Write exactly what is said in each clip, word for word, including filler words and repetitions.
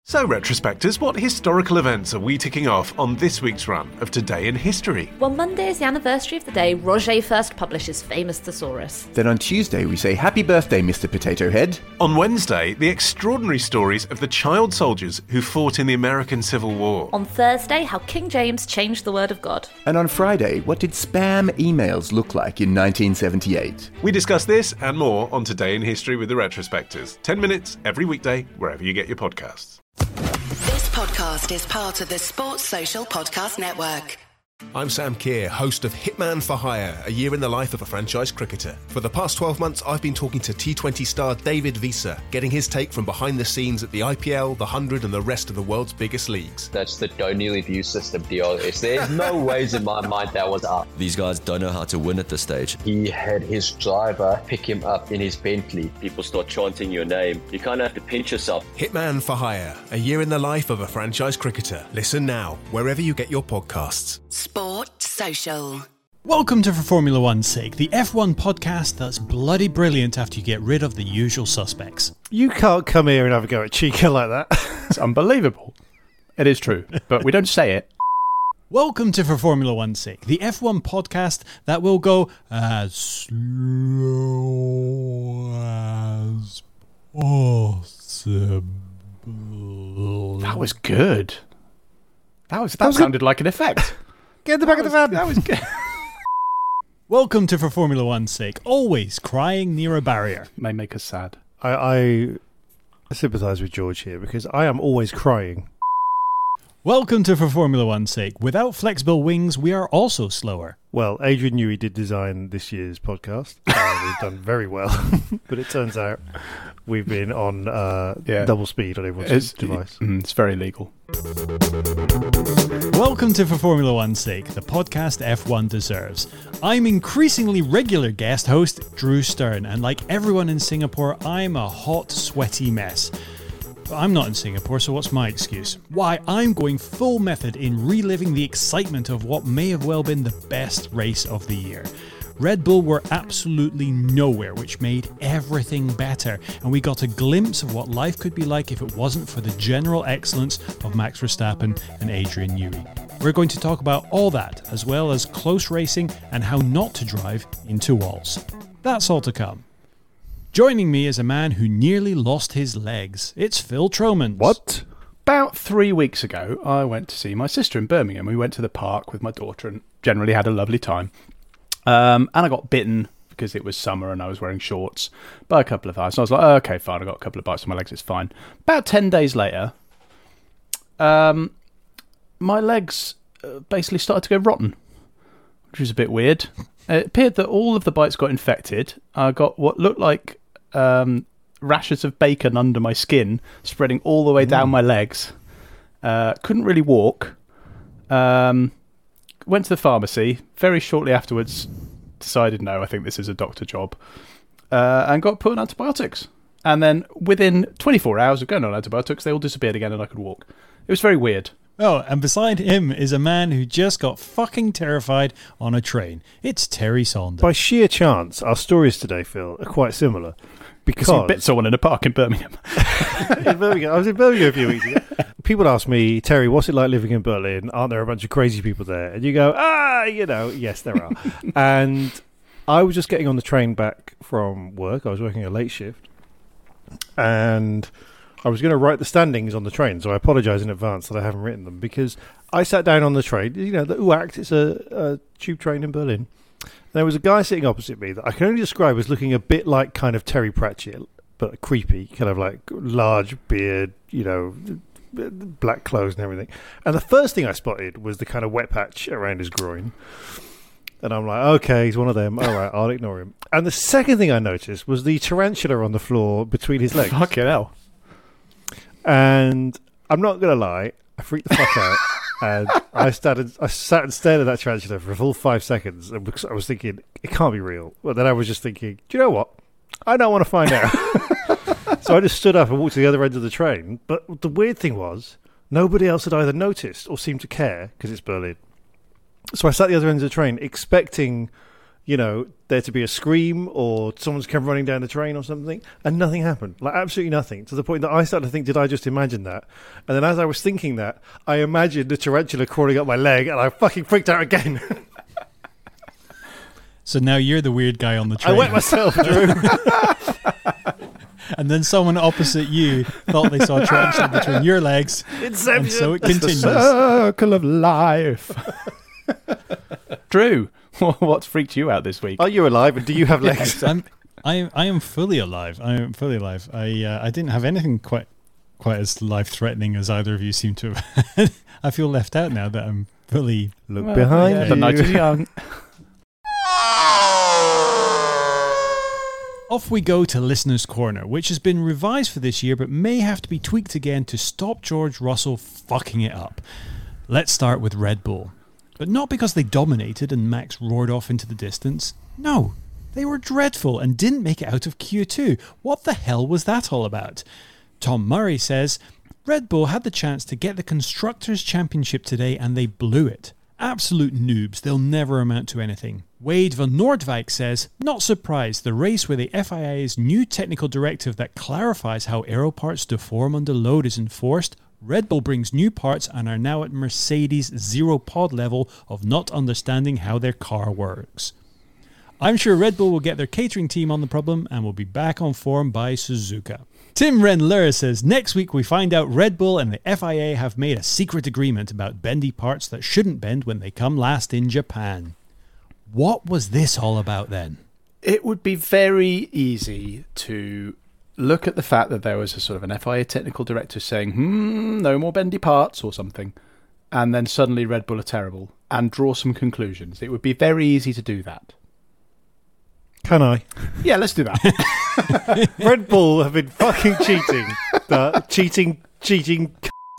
So, retrospectors, what historical events are we ticking off on this week's run of Today in History? Well, Monday is the anniversary of the day Roger first published his famous Thesaurus. Then on Tuesday we say happy birthday, Mister Potato Head. On Wednesday, the extraordinary stories of the child soldiers who fought in the American Civil War. On Thursday, how King James changed the word of God. And on Friday, what did spam emails look like in nineteen seventy-eight? We discuss this and more on Today in History with the Retrospectors. Ten minutes every weekday, wherever you get your podcasts. This podcast is part of the Sports Social Podcast Network. I'm Sam Keir, host of Hitman for Hire, a year in the life of a franchise cricketer. For the past twelve months, I've been talking to T twenty star David Visa, getting his take from behind the scenes at the I P L, the one hundred and the rest of the world's biggest leagues. That's the don't nearly view system deal. It's, there's no ways in my mind that was up. These guys don't know how to win at this stage. He had his driver pick him up in his Bentley. People start chanting your name. You kind of have to pinch yourself. Hitman for Hire, a year in the life of a franchise cricketer. Listen now, wherever you get your podcasts. Sport Social. Welcome to For Formula One's Sake, the F one podcast that's bloody brilliant after you get rid of the usual suspects. You can't come here and have a go at Chica like that. It's unbelievable. It is true, but we don't say it. Welcome to For Formula One's Sake, the F one podcast that will go as slow as possible. That was good. That was that, that was sounded good. Like an effect. Get in the back that of the van. That was good. Welcome to For Formula One's Sake, always crying near a barrier. May make us sad. I, I sympathise with George here because I am always crying. Welcome to For Formula One's Sake. Without flexible wings, we are also slower. Well, Adrian Newey did design this year's podcast. Uh, we've done very well. But it turns out we've been on uh, yeah. double speed on everyone's it's, device. It, it's very legal. Welcome to For Formula One's Sake, the podcast F one deserves. I'm increasingly regular guest host Drew Stern, and like everyone in Singapore, I'm a hot, sweaty mess. But I'm not in Singapore, so what's my excuse? Why, I'm going full method in reliving the excitement of what may have well been the best race of the year. Red Bull were absolutely nowhere, which made everything better, and we got a glimpse of what life could be like if it wasn't for the general excellence of Max Verstappen and Adrian Newey. We're going to talk about all that, as well as close racing and how not to drive into walls. That's all to come. Joining me is a man who nearly lost his legs. It's Phil Tromans. What? About three weeks ago, I went to see my sister in Birmingham. We went to the park with my daughter and generally had a lovely time. Um, and I got bitten because it was summer and I was wearing shorts by a couple of hours. So I was like, oh, okay, fine. I got a couple of bites on my legs. It's fine. About ten days later, um, my legs basically started to go rotten, which was a bit weird. It appeared that all of the bites got infected. I got what looked like um, rashes of bacon under my skin, spreading all the way mm. down my legs. Uh, couldn't really walk. Um, went to the pharmacy. Very shortly afterwards, decided, no, I think this is a doctor job. Uh, and got put on antibiotics. And then within twenty-four hours of going on antibiotics, they all disappeared again and I could walk. It was very weird. Oh, and beside him is a man who just got fucking terrified on a train. It's Terry Saunders. By sheer chance, our stories today, Phil, are quite similar. Because you bit someone in a park in Birmingham. in Birmingham. I was in Birmingham a few weeks ago. People ask me, Terry, what's it like living in Berlin? Aren't there a bunch of crazy people there? And you go, ah, you know, yes, there are. And I was just getting on the train back from work. I was working a late shift. And I was going to write the standings on the train, so I apologise in advance that I haven't written them, because I sat down on the train, you know, the U A C T, it's a, a tube train in Berlin. There was a guy sitting opposite me that I can only describe as looking a bit like kind of Terry Pratchett, but creepy, kind of like large beard, you know, black clothes and everything. And the first thing I spotted was the kind of wet patch around his groin. And I'm like, okay, he's one of them. All right, I'll ignore him. And the second thing I noticed was the tarantula on the floor between his legs. Fucking hell. And I'm not going to lie, I freaked the fuck out. And I started, I sat and stared at that tarantula for a full five seconds. And I was thinking, it can't be real. But then I was just thinking, do you know what? I don't want to find out. So I just stood up and walked to the other end of the train. But the weird thing was, nobody else had either noticed or seemed to care, because it's Berlin. So I sat at the other end of the train expecting, you know, there to be a scream or someone's come running down the train or something, and nothing happened. Like, absolutely nothing. To the point that I started to think, did I just imagine that? And then as I was thinking that, I imagined the tarantula crawling up my leg, and I fucking freaked out again. So now you're the weird guy on the train. I wet myself, Drew. And then someone opposite you thought they saw a tarantula between your legs. Inception. And so it It's continues. the circle of life. Drew, what's freaked you out this week? Are you alive, and do you have legs? I'm, I, I am fully alive. I am fully alive. I uh, I didn't have anything quite quite as life-threatening as either of you seem to have. I feel left out now that I'm fully... Look well, behind yeah, you. The night is young. Off we go to Listener's Corner, which has been revised for this year but may have to be tweaked again to stop George Russell fucking it up. Let's start with Red Bull. But not because they dominated and Max roared off into the distance. No, they were dreadful and didn't make it out of Q two. What the hell was that all about? Tom Murray says, Red Bull had the chance to get the Constructors' Championship today and they blew it. Absolute noobs, they'll never amount to anything. Wade van Noordwijk says, not surprised, the race where the F I A's new technical directive that clarifies how aero parts deform under load is enforced, Red Bull brings new parts and are now at Mercedes' zero pod level of not understanding how their car works. I'm sure Red Bull will get their catering team on the problem and will be back on form by Suzuka. Tim Renler says, next week we find out Red Bull and the F I A have made a secret agreement about bendy parts that shouldn't bend when they come last in Japan. What was this all about then? It would be very easy to look at the fact that there was a sort of an F I A technical director saying, hmm, no more bendy parts or something, and then suddenly Red Bull are terrible, and draw some conclusions. It would be very easy to do that. Can I? Yeah, let's do that. Red Bull have been fucking cheating. The cheating, cheating.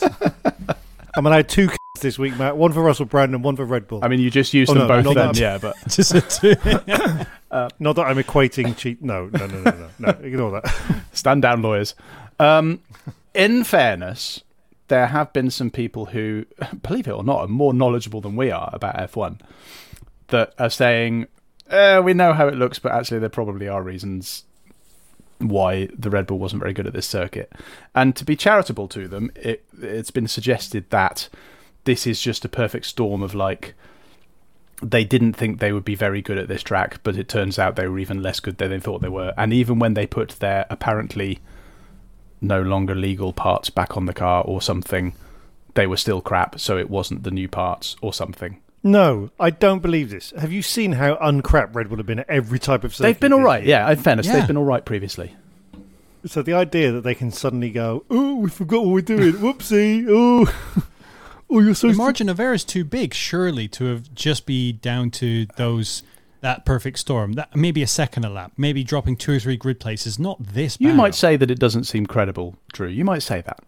I'm allowed two this week, Matt. One for Russell Brand and one for Red Bull. I mean, you just used oh, them no, both then, that. yeah, but just a two. uh, not that I'm equating cheat. No, no, no, no, no, no. Ignore that. Stand down, lawyers. Um, in fairness, there have been some people who, believe it or not, are more knowledgeable than we are about F one that are saying, eh, we know how it looks, but actually there probably are reasons why the Red Bull wasn't very good at this circuit. And to be charitable to them, it, it's been suggested that this is just a perfect storm of, like, they didn't think they would be very good at this track, but it turns out they were even less good than they thought they were. And even when they put their apparently no longer legal parts back on the car or something, they were still crap, so it wasn't the new parts or something. No, I don't believe this. Have you seen how uncrap Red Bull have been at every type of circuit? They've been all right, yeah. In fairness, yeah. they've been all right previously. So the idea that they can suddenly go, oh, we forgot what we're doing. Whoopsie. Oh, oh, you're so... The margin of error is too big, surely, to have just be down to those... that perfect storm. That maybe a second a lap. Maybe dropping two or three grid places. Not this bad. You might say that it doesn't seem credible, Drew. You might say that.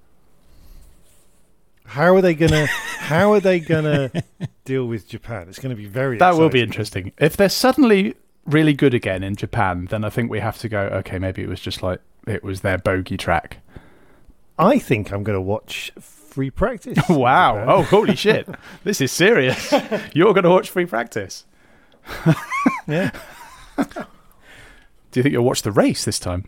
How are they gonna? How are they gonna deal with Japan? It's going to be very. That exciting. will be interesting. If they're suddenly really good again in Japan, then I think we have to go. Okay, maybe it was just like it was their bogey track. I think I'm going to watch free practice. Wow! Oh, holy shit! This is serious. You're going to watch free practice. Yeah. Do you think you'll watch the race this time?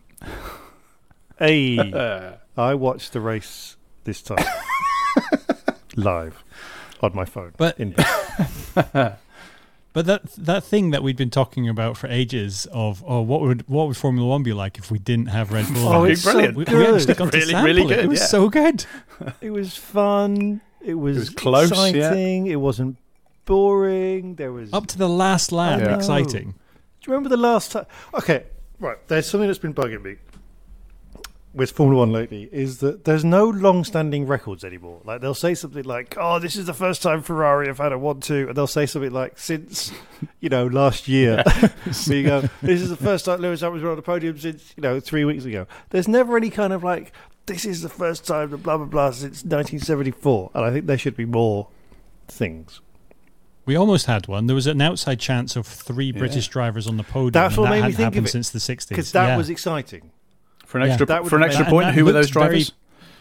Hey, I watched the race this time. Live on my phone. But in but that that thing that we'd been talking about for ages of oh what would what would Formula One be like if we didn't have Red Bull? Oh, it's brilliant! So we, good. we actually got really, to sample really it. good. It was yeah. so good. It was fun. It was, it was close, exciting. Yeah. It wasn't boring. There was Up to the last lap, Yeah. exciting. Do you remember the last time? Okay, right. There's something that's been bugging me with Formula One lately is that there's no long-standing records anymore. Like they'll say something like, "Oh, this is the first time Ferrari have had a one-two," and they'll say something like, "Since you know last year." So you go, "This is the first time Lewis Hamilton's been on the podium since you know three weeks ago." There's never any kind of like, "This is the first time the blah blah blah since nineteen seventy-four," and I think there should be more things. We almost had one. There was an outside chance of three yeah. British drivers on the podium. That's and what that made me hadn't think happened of it since the sixties. Because that yeah. was exciting. For an extra, yeah. for an extra and point, that who were those looked very- drivers?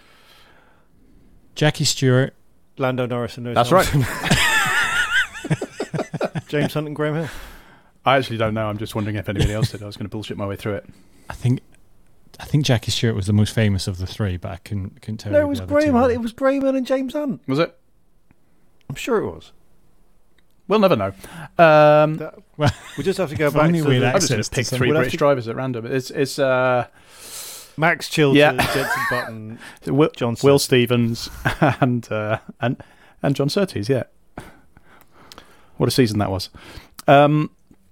Jackie Stewart. Lando Norris and Lewis That's Hamilton. right. James Hunt and Graham Hill. I actually don't know. I'm just wondering if anybody else did. I was going to bullshit my way through it. I think I think Jackie Stewart was the most famous of the three, but I couldn't, couldn't tell No, you. it was the other Graham two Hunt. were. It was Graham Hunt and James Hunt. Was it? I'm sure it was. We'll never know. Um, That- Well, We just have to go If back only to we'd the, I'm just going access to to pick some- three we'll have British to- drivers at random. It's it's uh, Max Chilton, Yeah. Jenson Button, Will, John Will Surtees. Stevens and uh, and and John Surtees. Yeah, what a season that was. Um,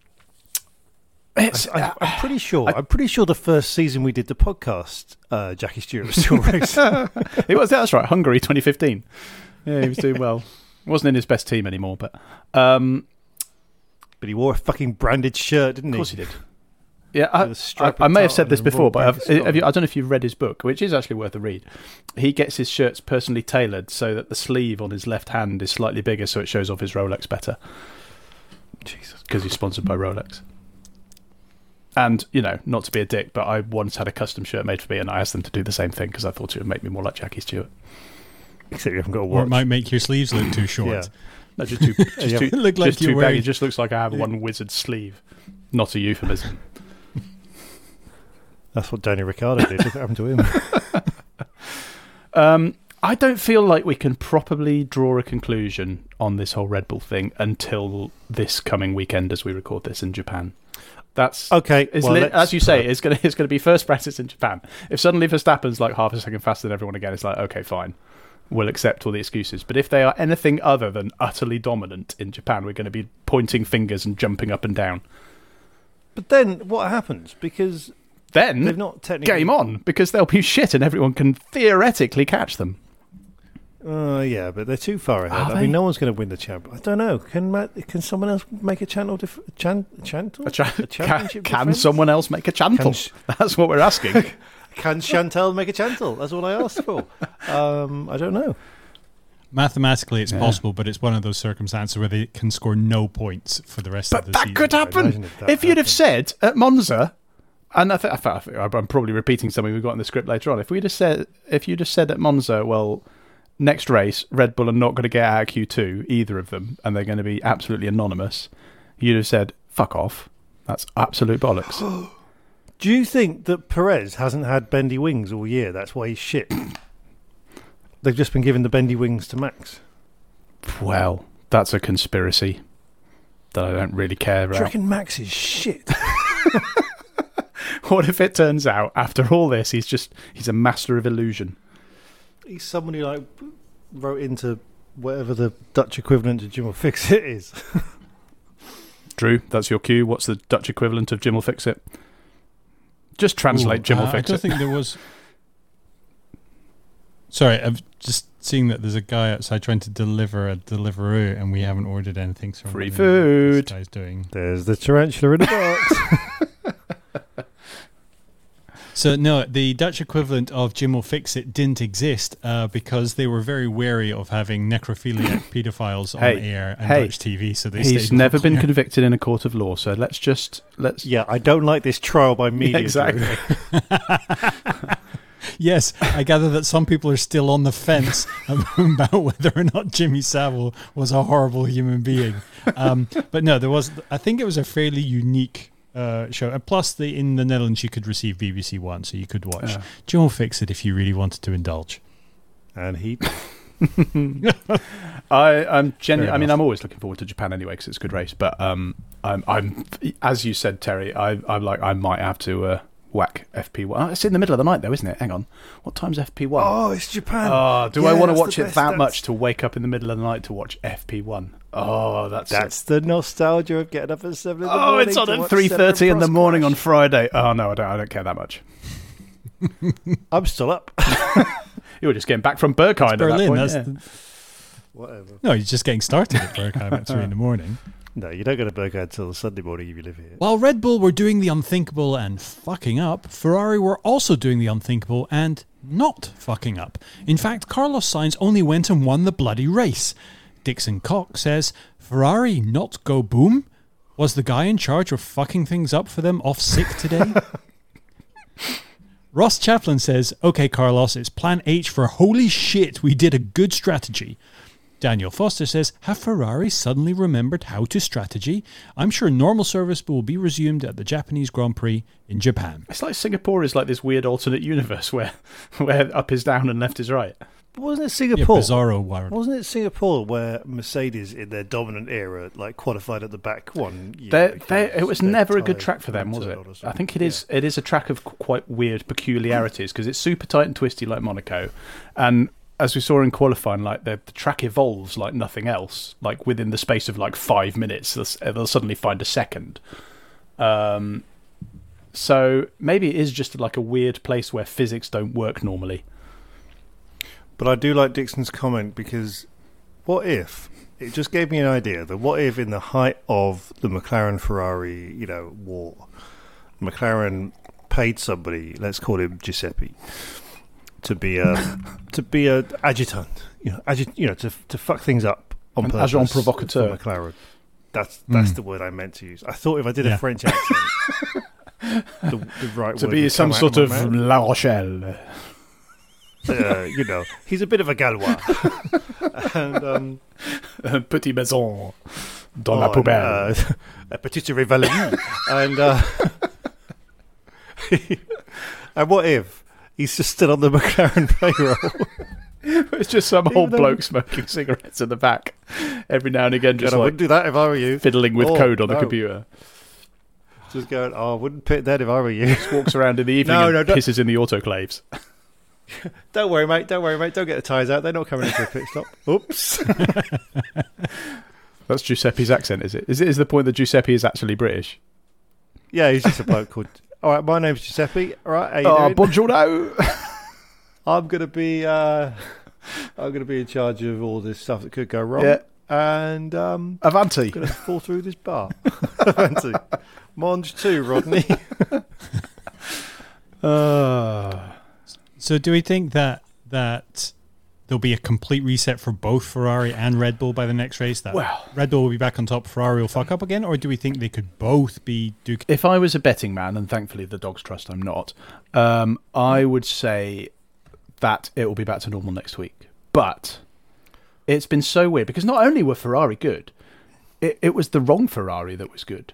it's, I, I'm pretty sure. I, am pretty sure the first season we did the podcast, uh, Jackie Stewart was still racing. it was that's right. Hungary twenty fifteen. Yeah, he was doing well. Wasn't in his best team anymore, but um, But he wore a fucking branded shirt, didn't of he? course he did. Yeah, I, With a stripe I, I of may have tartan said this and a before, Royal but Bank have, of have you, Scotland. I don't know if you've read his book, which is actually worth a read. He gets his shirts personally tailored so that the sleeve on his left hand is slightly bigger, so it shows off his Rolex better. Jesus, because he's sponsored by Rolex. And you know, not to be a dick, but I once had a custom shirt made for me, and I asked them to do the same thing because I thought it would make me more like Jackie Stewart. Except you haven't got a Or watch. it might make your sleeves look too short. Yeah. No, just too, just Yeah. too, It looked like just you're too baggy. wearing- It just looks like I have one wizard sleeve. Not a euphemism. That's what Danny Ricciardo did. Look what happened to him. Um, I don't feel like we can properly draw a conclusion on this whole Red Bull thing until this coming weekend, as we record this in Japan. That's Okay, It's well, li- let's as you say, put- it's gonna it's gonna be first practice in Japan. If suddenly Verstappen's like half a second faster than everyone again, it's like okay, fine, we'll accept all the excuses. But if they are anything other than utterly dominant in Japan, we're going to be pointing fingers and jumping up and down. But then what happens? Because Then they've not technically. game on, because they'll be shit and everyone can theoretically catch them. Uh, yeah, but they're too far ahead. Are I they? mean, no one's going to win the champ. I don't know. Can Matt, can someone else make a channel? Def- chan- chantel? A cha- A can championship can defence? someone else make a chantel? Can sh- That's what we're asking. Can Chantel make a chantel? That's all I asked for. Um, I don't know. Mathematically, it's Yeah. possible, but it's one of those circumstances where they can score no points for the rest of But the that season. could Imagine happen if that if you'd have happened. said at Monza. And I think, I think, I think I'm probably repeating something we've got in the script later on. If we'd have said, if you'd have said at Monza, well, next race, Red Bull are not going to get out of Q two, either of them, and they're going to be absolutely anonymous, you'd have said, fuck off. That's absolute bollocks. Do you think that Perez hasn't had bendy wings all year? That's why he's shit. They've just been giving the bendy wings to Max. Well, that's a conspiracy that I don't really care Do you about. reckon Max is shit? What if it turns out, after all this, he's just, he's a master of illusion? He's someone who like wrote into whatever the Dutch equivalent to Jim will fix it is. Drew, that's your cue. What's the Dutch equivalent of Jim will fix it? Just translate Ooh, Jim will uh, fix I don't it. think there was. Sorry, I've just seen that there's a guy outside trying to deliver a Deliveroo, and we haven't ordered anything. So I'm Free wondering what food. This guy's doing. There's the tarantula in the box. So no, the Dutch equivalent of Jim will fix it didn't exist uh, because they were very wary of having necrophiliac paedophiles on Hey, air and hey, Dutch T V. So they He's stayed never been clear. convicted in a court of law, so let's just let's Yeah, I don't like this trial by media. exactly. Yes, I gather that some people are still on the fence about whether or not Jimmy Savile was a horrible human being. Um, but no, there was. I think it was a fairly unique uh, show. And plus, the in the Netherlands, you could receive B B C One, so you could watch Yeah. Jim will fix it if you really wanted to indulge. And he. I, I'm genu- Fair I mean, enough. I'm always looking forward to Japan anyway because it's a good race. But um, I'm, I'm, as you said, Terry, I, I'm like, I might have to uh, whack F P one. Oh, it's in the middle of the night, though, isn't it? Hang on, what time's F P one? Oh, it's Japan. Oh, do Yeah, I want to that's watch the it best. that That's- much to wake up in the middle of the night to watch F P one? Oh, that's That's the nostalgia of getting up at seven in the oh, morning. it's on to at watch three thirty Senna in the Prost morning on crash. Friday. Oh no, I don't. I don't care that much. I'm still up. You were just getting back from Berkheim at that Berlin. point. That's yeah. the, Whatever. no, you're just getting started at Bergheim at three in the morning. No, you don't go to Bergheim until Sunday morning if you live here. While Red Bull were doing the unthinkable and fucking up, Ferrari were also doing the unthinkable and not fucking up. In fact, Carlos Sainz only went and won the bloody race. Dixon Cock says, Ferrari not go boom? Was the guy in charge of fucking things up for them off sick today? Ross Chaplin says, okay, Carlos, it's plan H for holy shit, we did a good strategy. Daniel Foster says, have Ferrari suddenly remembered how to strategy? I'm sure normal service will be resumed at the Japanese Grand Prix in Japan. It's like Singapore is like this weird alternate universe where, where up is down and left is right. Wasn't it Singapore? Yeah, bizarro world. Wasn't it Singapore where Mercedes, in their dominant era, like qualified at the back one year? They're, they're, it was never a good track for them, was it? I think it is. Yeah. It is a track of quite weird peculiarities because it's super tight and twisty like Monaco, and as we saw in qualifying, like the, the track evolves like nothing else. Like within the space of like five minutes, they'll, they'll suddenly find a second. Um, so maybe it is just like a weird place where physics don't work normally. But I do like Dixon's comment because what if, it just gave me an idea that what if in the height of the McLaren-Ferrari, you know, war, McLaren paid somebody, let's call him Giuseppe, to be a to be a adjutant, you know, adjut, you know, to to fuck things up on An purpose. agent provocateur. for McLaren. That's that's Mm. the word I meant to use. I thought if I did Yeah. a French accent, the, the right To word be would some come out sort my of mouth. La Rochelle. Uh, you know, he's a bit of a Galois. and um, Petit maison dans oh, la poubelle. and, uh, a petite rivalry. and uh, and what if he's just still on the McLaren payroll? It's just some Even old though- bloke smoking cigarettes in the back every now and again, just God, I like wouldn't do that if I were you. fiddling with Oh, code on the no. computer. Just going, oh, I wouldn't pick that if I were you. Just walks around in the evening No, and no, don't- pisses in the autoclaves. Don't worry, mate. Don't worry, mate. Don't get the tyres out. They're not coming into a pit stop. Oops. That's Giuseppe's accent, is it? Is it is the point that Giuseppe is actually British? Yeah, he's just a bloke called... All right, my name's Giuseppe. All right, how you Oh, doing? buongiorno. I'm going to be... Uh, I'm going to be in charge of all this stuff that could go wrong. Yeah. And um, Avanti. I'm going to fall through this bar. Avanti. Monge too, Rodney. Uh, So do we think that that there'll be a complete reset for both Ferrari and Red Bull by the next race? That Well- Red Bull will be back on top, Ferrari will fuck up again? Or do we think they could both be duking? if I was a betting man, and thankfully the dogs trust I'm not, um, I would say that it will be back to normal next week. But it's been so weird because not only were Ferrari good, it, it was the wrong Ferrari that was good.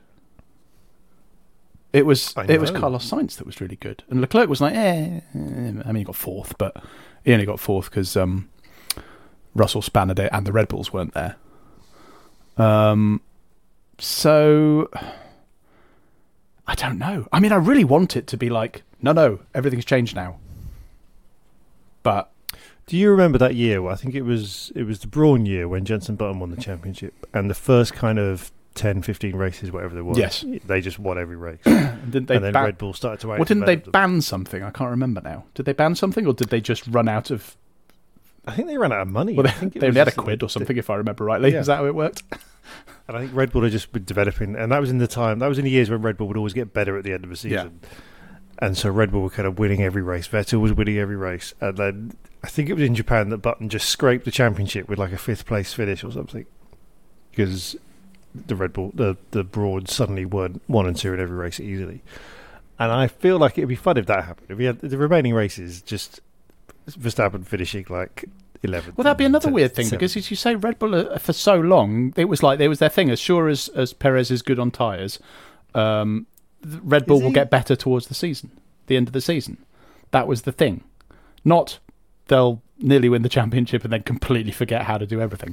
It was I it was know. Carlos Sainz that was really good, and Leclerc was like, eh, eh. I mean, he got fourth, but he only got fourth because um, Russell spanned it and the Red Bulls weren't there. Um, so I don't know. I mean, I really want it to be like, no, no, everything's changed now. But Do you remember that year? Well, I think it was it was the Brawn year when Jenson Button won the championship, and the first kind of ten, fifteen races, whatever there was, Yes. they just won every race. didn't they and then ban- Red Bull started to Well, didn't they outdevelop them. ban something? I can't remember now. Did they ban something, or did they just run out of? I think they ran out of money. Well, I they, think it they was only had a just that quid they- or something, if I remember rightly. Yeah. Is that how it worked? And I think Red Bull had just been developing, and that was in the time, that was in the years when Red Bull would always get better at the end of the season. And so Red Bull were kind of winning every race. Vettel was winning every race. And then I think it was in Japan that Button just scraped the championship with like a fifth place finish or something. Because the Red Bull, the, the Broads suddenly won one and two in every race easily. And I feel like it'd be fun if that happened. If we had the remaining races, just Verstappen finishing like eleventh. Well, that'd be another tenth, weird thing seventh. because, as you say, Red Bull uh, for so long it was like it was their thing. As sure as as Perez is good on tyres, um, th- Red Bull Is will he? get better towards the season, the end of the season. That was the thing. Not they'll nearly win the championship and then completely forget how to do everything.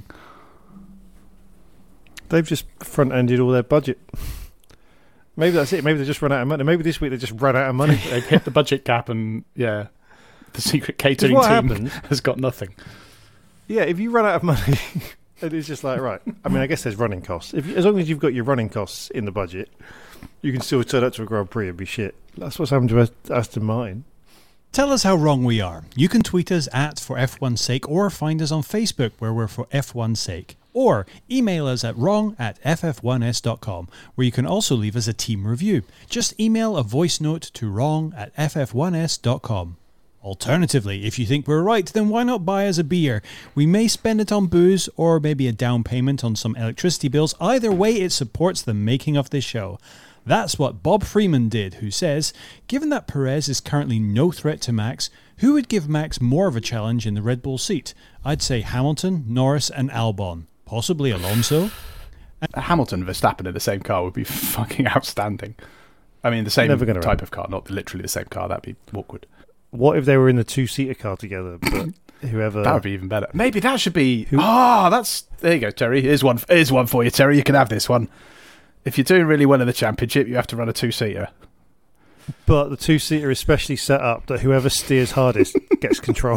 They've just front-ended all their budget. Maybe that's it. Maybe they just run out of money. Maybe this week they just run out of money. They've hit the budget cap, and yeah, the secret catering what team happens- has got nothing. Yeah, if you run out of money, it is just like, right. I mean, I guess there's running costs. If you, as long as you've got your running costs in the budget, you can still turn up to a Grand Prix and be shit. That's what's happened to Ast- Aston Martin. Tell us how wrong we are. You can tweet us at For F one's Sake or find us on Facebook where we're For F one's Sake. Or email us at wrong at f f one s dot com where you can also leave us a team review. Just email a voice note to wrong at f f one s dot com. Alternatively, if you think we're right, then why not buy us a beer? We may spend it on booze or maybe a down payment on some electricity bills. Either way, it supports the making of this show. That's what Bob Freeman did, who says, given that Perez is currently no threat to Max, who would give Max more of a challenge in the Red Bull seat? I'd say Hamilton, Norris and Albon. Possibly Alonso. Hamilton and Verstappen in the same car would be fucking outstanding. I mean, the same Never gonna type happen. of car, not literally the same car. That'd be awkward. What if they were in the two-seater car together, but whoever... That would be even better. Maybe that should be... Ah, oh, that's... There you go, Terry. Here's one, here's one for you, Terry. You can have this one. If you're doing really well in the championship, you have to run a two-seater. But the two-seater is specially set up that whoever steers hardest gets control.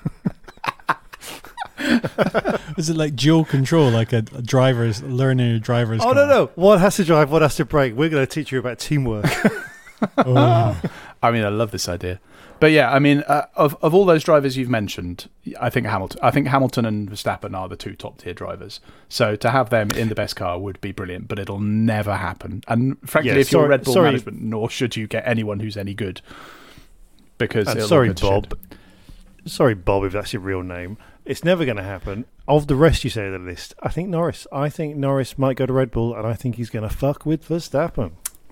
Is it like dual control, like a, a driver's learning a driver's Oh, car? no, no. One has to drive, one has to brake. We're going to teach you about teamwork. Oh. I mean, I love this idea. But yeah, I mean, uh, of of all those drivers you've mentioned, I think Hamilton, I think Hamilton and Verstappen are the two top tier drivers. So to have them in the best car would be brilliant, but it'll never happen. And frankly, Yeah, if you're sorry- Red Bull sorry. management, nor should you get anyone who's any good, because And it'll sorry, all go to Bob. shit. Sorry, Bob, if that's your real name. It's never going to happen. Of the rest you say of the list, I think Norris. I think Norris might go to Red Bull, and I think he's going to fuck with Verstappen.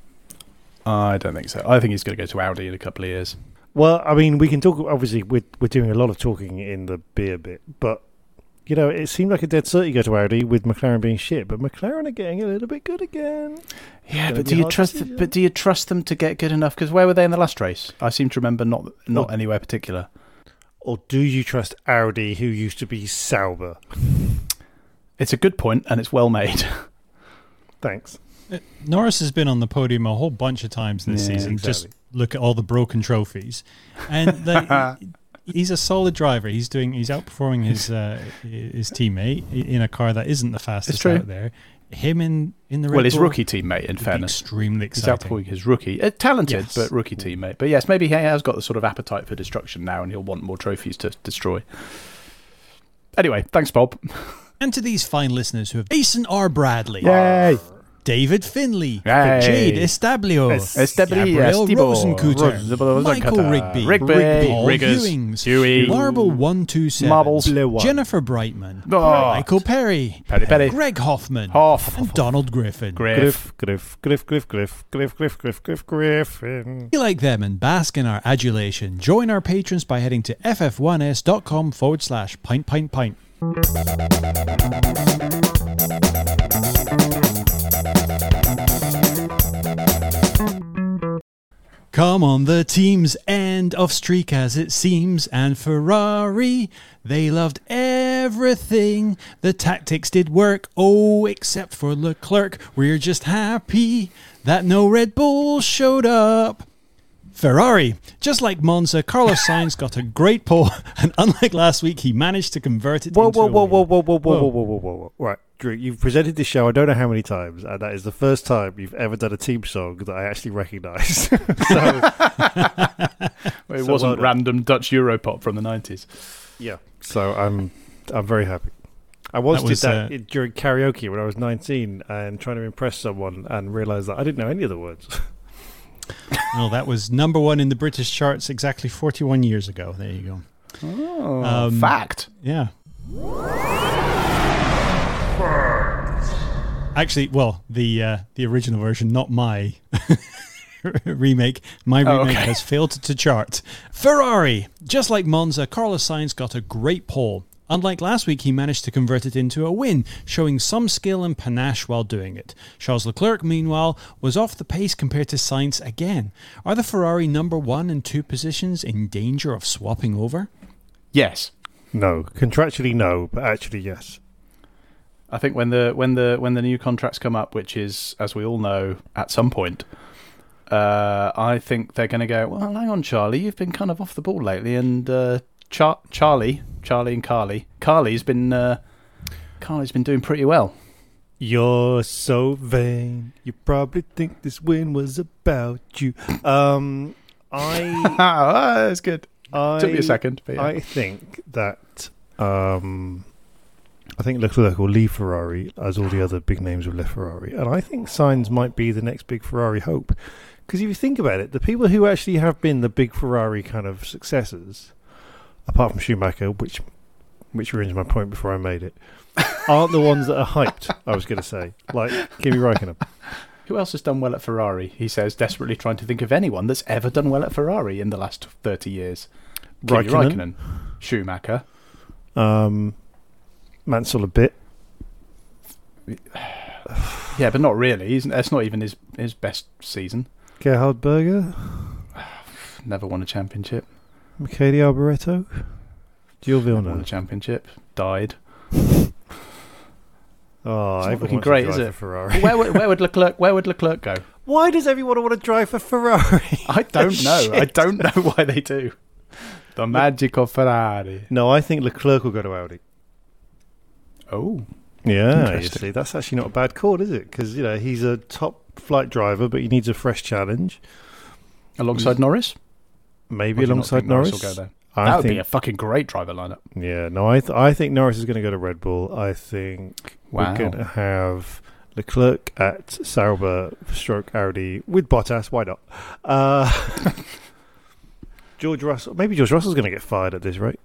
I don't think so. I think he's going to go to Audi in a couple of years. Well, I mean, we can talk. Obviously, we're we're doing a lot of talking in the beer bit, but you know, it seemed like a dead cert you go to Audi with McLaren being shit, but McLaren are getting a little bit good again. Yeah, Gonna but be do you hard to trust? see, But do you trust them to get good enough? Because where were they in the last race? I seem to remember not not Well- anywhere particular. Or do you trust Audi, who used to be Sauber? It's a good point, and it's well made. Thanks. Uh, Norris has been on the podium a whole bunch of times this Yeah, season. Just exactly. look at all the broken trophies, and like, he's a solid driver. He's doing. He's outperforming his uh, his teammate in a car that isn't the fastest true. out there. Him in in the Red Well, his Bull rookie teammate, in would be fairness. extremely He's exciting. outperforming his rookie. Uh, talented, Yes. but rookie teammate. But yes, maybe he has got the sort of appetite for destruction now, and he'll want more trophies to destroy. Anyway, thanks, Bob. And to these fine listeners who have Jason R. Bradley, Yay! David Finley, Yay. Jade Establio, Establio, Gabriel Estibo, Rosencooter, Rosencooter, Michael Rigby, Rigby, Paul Riggers, Hewings, Huey, Marble one two seven, Marbles, Jennifer Brightman, Oh. Michael Perry, Perry, Perry. Greg Hoffman, Hoff. and Donald Griffin. Griff. Griff, Griff, Griff, Griff, Griff, Griff, Griff, Griff, Griffin. Be like them and bask in our adulation. Join our patrons by heading to f f one s dot com forward slash pint pint pint. Come on the team's end of streak as it seems, and Ferrari, they loved everything. The tactics did work, oh, except for Leclerc. We're just happy that no Red Bull showed up. Ferrari, just like Monza, Carlos Sainz got a great pole, and unlike last week, he managed to convert it Whoa, into whoa, a whoa, win. whoa, whoa, whoa, whoa, Whoa. whoa, whoa, whoa, whoa, whoa. Right, Drew, you've presented this show I don't know how many times, and that is the first time you've ever done a team song that I actually recognise. so, It So wasn't well done. random Dutch Europop from the nineties. yeah, so I'm I'm very happy. I once That was, did that uh, i- during karaoke when I was nineteen and trying to impress someone and realised that I didn't know any of the words. Well, that was number one in the British charts exactly forty-one years ago. There you go. Oh, Um, fact. Yeah. Actually, well, the uh, the original version, not my remake. My Oh, remake okay. has failed to chart. Ferrari, just like Monza, Carlos Sainz got a great pole. Unlike last week, he managed to convert it into a win, showing some skill and panache while doing it. Charles Leclerc, meanwhile, was off the pace compared to Sainz again. Are the Ferrari number one and two positions in danger of swapping over? Yes. No, contractually no, but actually yes. I think when the when the when the new contracts come up, which is, as we all know, at some point, uh, I think they're going to go, well, hang on, Charlie, you've been kind of off the ball lately, and uh, Char- Charlie, Charlie and Carly, Carly's been uh, Carly's been doing pretty well. You're so vain. You probably think this win was about you. Um, I Ah, that's good. I Took me a second, but yeah. I think that um, I think Leclerc will leave Ferrari, as all the other big names will leave Ferrari, and I think Sainz might be the next big Ferrari hope. Because if you think about it, the people who actually have been the big Ferrari kind of successors, apart from Schumacher, which which ruins my point before I made it, aren't the ones that are hyped. I was going to say, like Kimi Räikkönen. Who else has done well at Ferrari? He says, desperately trying to think of anyone that's ever done well at Ferrari in the last thirty years. Kimi Raikkonen. Raikkonen, Schumacher, um, Mansell a bit. Yeah, but not really. He's, that's not even his his best season. Gerhard Berger, Never won a championship. Michele Alboreto, Gilles Never won a Villeneuve. championship. Died. Oh, It's not everyone looking wants to great, drive is for it? Ferrari. Where would where would Leclerc where would Leclerc go? Why does everyone want to drive for Ferrari? I don't know. I Shit. don't know why they do. The magic of Ferrari. No, I think Leclerc will go to Audi. Oh, Yeah, you Interesting. see, that's actually not a bad call, is it? Because, you know, he's a top flight driver, but he needs a fresh challenge. alongside Norris. Maybe Or do you not alongside think Norris Norris. will go there? I That would think, be a fucking great driver lineup. Yeah, no, I th- I think Norris is going to go to Red Bull. I think Wow. we're going to have Leclerc at Sauber stroke Audi with Bottas. Why not? Uh, George Russell. Maybe George Russell's going to get fired at this rate.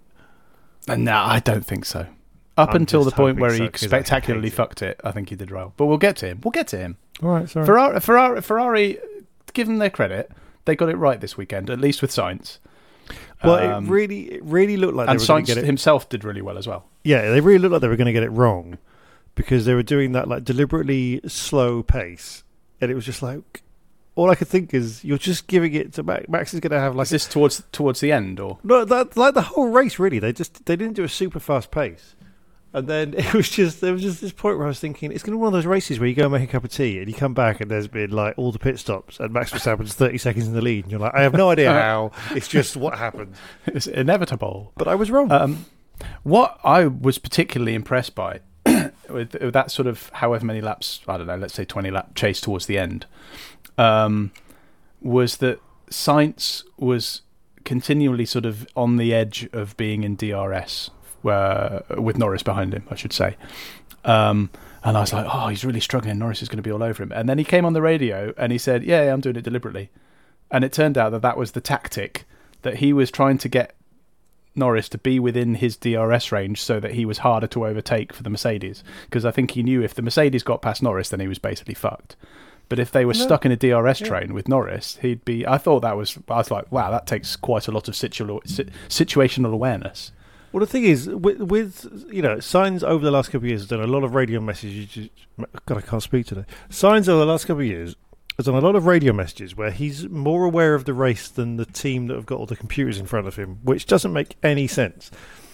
Uh, no, I don't think so. Up I'm until the just point hoping where so, he 'cause I spectacularly hate it. fucked it, I think he did well. But we'll get to him. We'll get to him. All right, sorry. Ferrari, Ferrari, Ferrari, give them their credit. They got it right this weekend, at least with Sainz. Well, Um, it really, it really looked like and they were going Sainz to get it. himself did really well as well. Yeah, they really looked like they were going to get it wrong because they were doing that like deliberately slow pace, and it was just like all I could think is you're just giving it to Max. Max is going to have like Is this towards towards the end, or no, that like the whole race really. They just they didn't do a super fast pace, and then it was just there was just this point where I was thinking it's going to be one of those races where you go and make a cup of tea and you come back and there's been like all the pit stops and Max Verstappen's thirty seconds in the lead and you're like I have no idea how. It's just what happened. it's inevitable? But I was wrong. Um, what I was particularly impressed by with, with that sort of however many laps, I don't know, let's say twenty lap chase towards the end, um, was that Sainz was continually sort of on the edge of being in D R S, where, with Norris behind him, I should say. Um, and I was like, oh, he's really struggling. Norris is going to be all over him. And then he came on the radio and he said, yeah, yeah, I'm doing it deliberately. And it turned out that that was the tactic, that he was trying to get Norris to be within his D R S range so that he was harder to overtake for the Mercedes. Because I think he knew if the Mercedes got past Norris, then he was basically fucked. But if they were No. stuck in a D R S Yeah. train with Norris, he'd be... I thought that was... I was like, wow, that takes quite a lot of situ- si- situational awareness. Well, the thing is, with, with you know, Sainz over the last couple of years has done a lot of radio messages. God, I can't speak today. Sainz over the last couple of years has done a lot of radio messages where he's more aware of the race than the team that have got all the computers in front of him, which doesn't make any sense.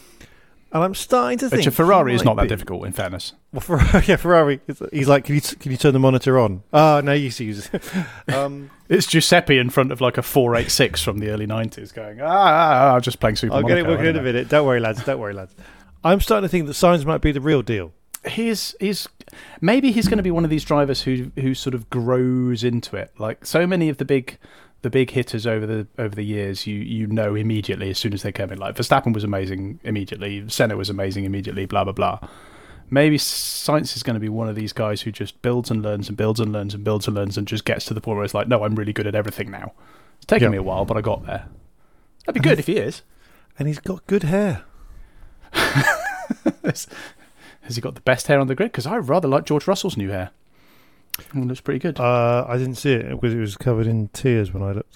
And I'm starting to think Which a Ferrari he is might not that be- difficult, in fairness. Well, Ferrari, yeah, Ferrari. He's like, can you t- can you turn the monitor on? Ah, no, you see. use it. um, It's Giuseppe in front of like a four eighty-six from the early nineties going, ah, ah, ah just playing Super I'll get it Monaco, working in a anyway. minute. Don't worry, lads. Don't worry, lads. I'm starting to think that Sainz might be the real deal. He's he's maybe he's going to be one of these drivers who who sort of grows into it. Like so many of the big the big hitters over the over the years, you you know immediately as soon as they come in. Like Verstappen was amazing immediately, Senna was amazing immediately, blah blah blah. Maybe Sainz is going to be one of these guys who just builds and learns and builds and learns and builds and learns and just gets to the point where it's like, no, I'm really good at everything now. It's taken Yeah. me a while, but I got there. That'd be good if he is. And he's got good hair. Has has he got the best hair on the grid? Because I rather like George Russell's new hair. It looks pretty good. Uh, I didn't see it because it was covered in tears when I looked.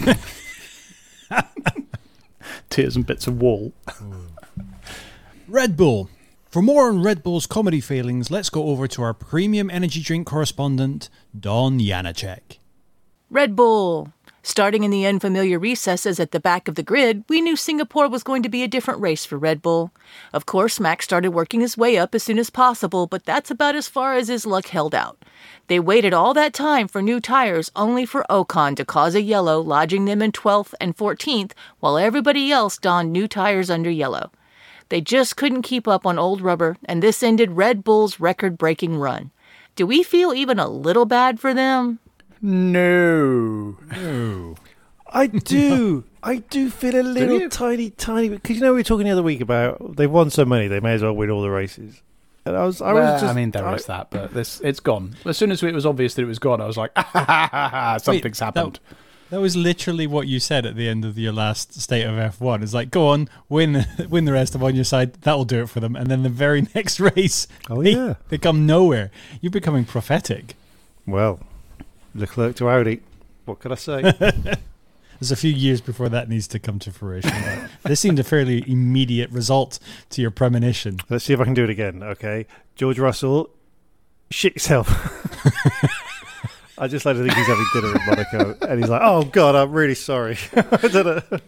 Tears and bits of wall. Red Bull. For more on Red Bull's comedy failings, let's go over to our premium energy drink correspondent, Don Janacek. Red Bull. Starting in the unfamiliar recesses at the back of the grid, we knew Singapore was going to be a different race for Red Bull. Of course, Max started working his way up as soon as possible, but that's about as far as his luck held out. They waited all that time for new tires only for Ocon to cause a yellow, lodging them in twelfth and fourteenth, while everybody else donned new tires under yellow. They just couldn't keep up on old rubber, and this ended Red Bull's record-breaking run. Do we feel even a little bad for them? No. No. I do. I do feel a little you? tiny, tiny bit. Because you know we were talking the other week about they've won so many, they may as well win all the races. And I was, I Well, was just. I mean, there I, is that, but this it's gone. As soon as it was obvious that it was gone, I was like, ah, ha, ha, ha, ha, something's Wait, happened. That, that was literally what you said at the end of your last state of F one. It's like, go on, win win the rest of on your side. That'll do it for them. And then the very next race, Oh, they, yeah. they come nowhere. You're becoming prophetic. Well, Leclerc to Audi. What can I say? There's a few years before that needs to come to fruition. This seemed a fairly immediate result to your premonition. Let's see if I can do it again, okay? George Russell, shit yourself. I just like to think he's having dinner in Monaco, and he's like, oh, God, I'm really sorry. I don't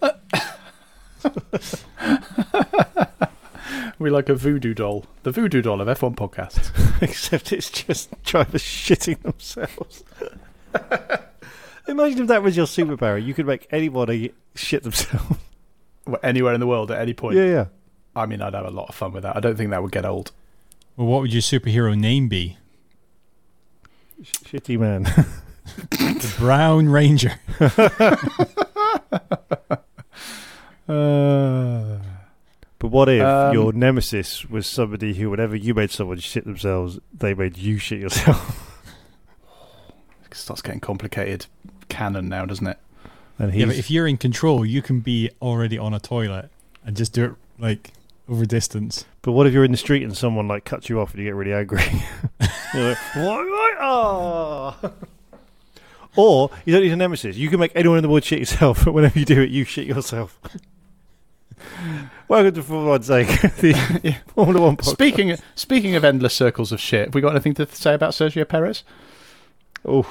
know. We're like a voodoo doll. The voodoo doll of F one podcasts. Except it's just drivers shitting themselves. Imagine if that was your superpower. You could make anybody shit themselves. Well, anywhere in the world at any point. Yeah, yeah. I mean, I'd have a lot of fun with that. I don't think that would get old. Well, what would your superhero name be? Shitty man. The Brown Ranger. uh, but what if um, your nemesis was somebody who, whenever you made someone shit themselves, they made you shit yourself? It starts getting complicated canon now, doesn't it? And yeah, but if you're in control, you can be already on a toilet and just do it like over distance. But what if you're in the street and someone like cuts you off and you get really angry? You're like, why? Why? Oh. Or you don't need a nemesis. You can make anyone in the world shit yourself, but whenever you do it, you shit yourself. Welcome to Formula One's sake, the yeah. Formula One podcast. Speaking speaking of endless circles of shit, have we got anything to say about Sergio Perez? Oh.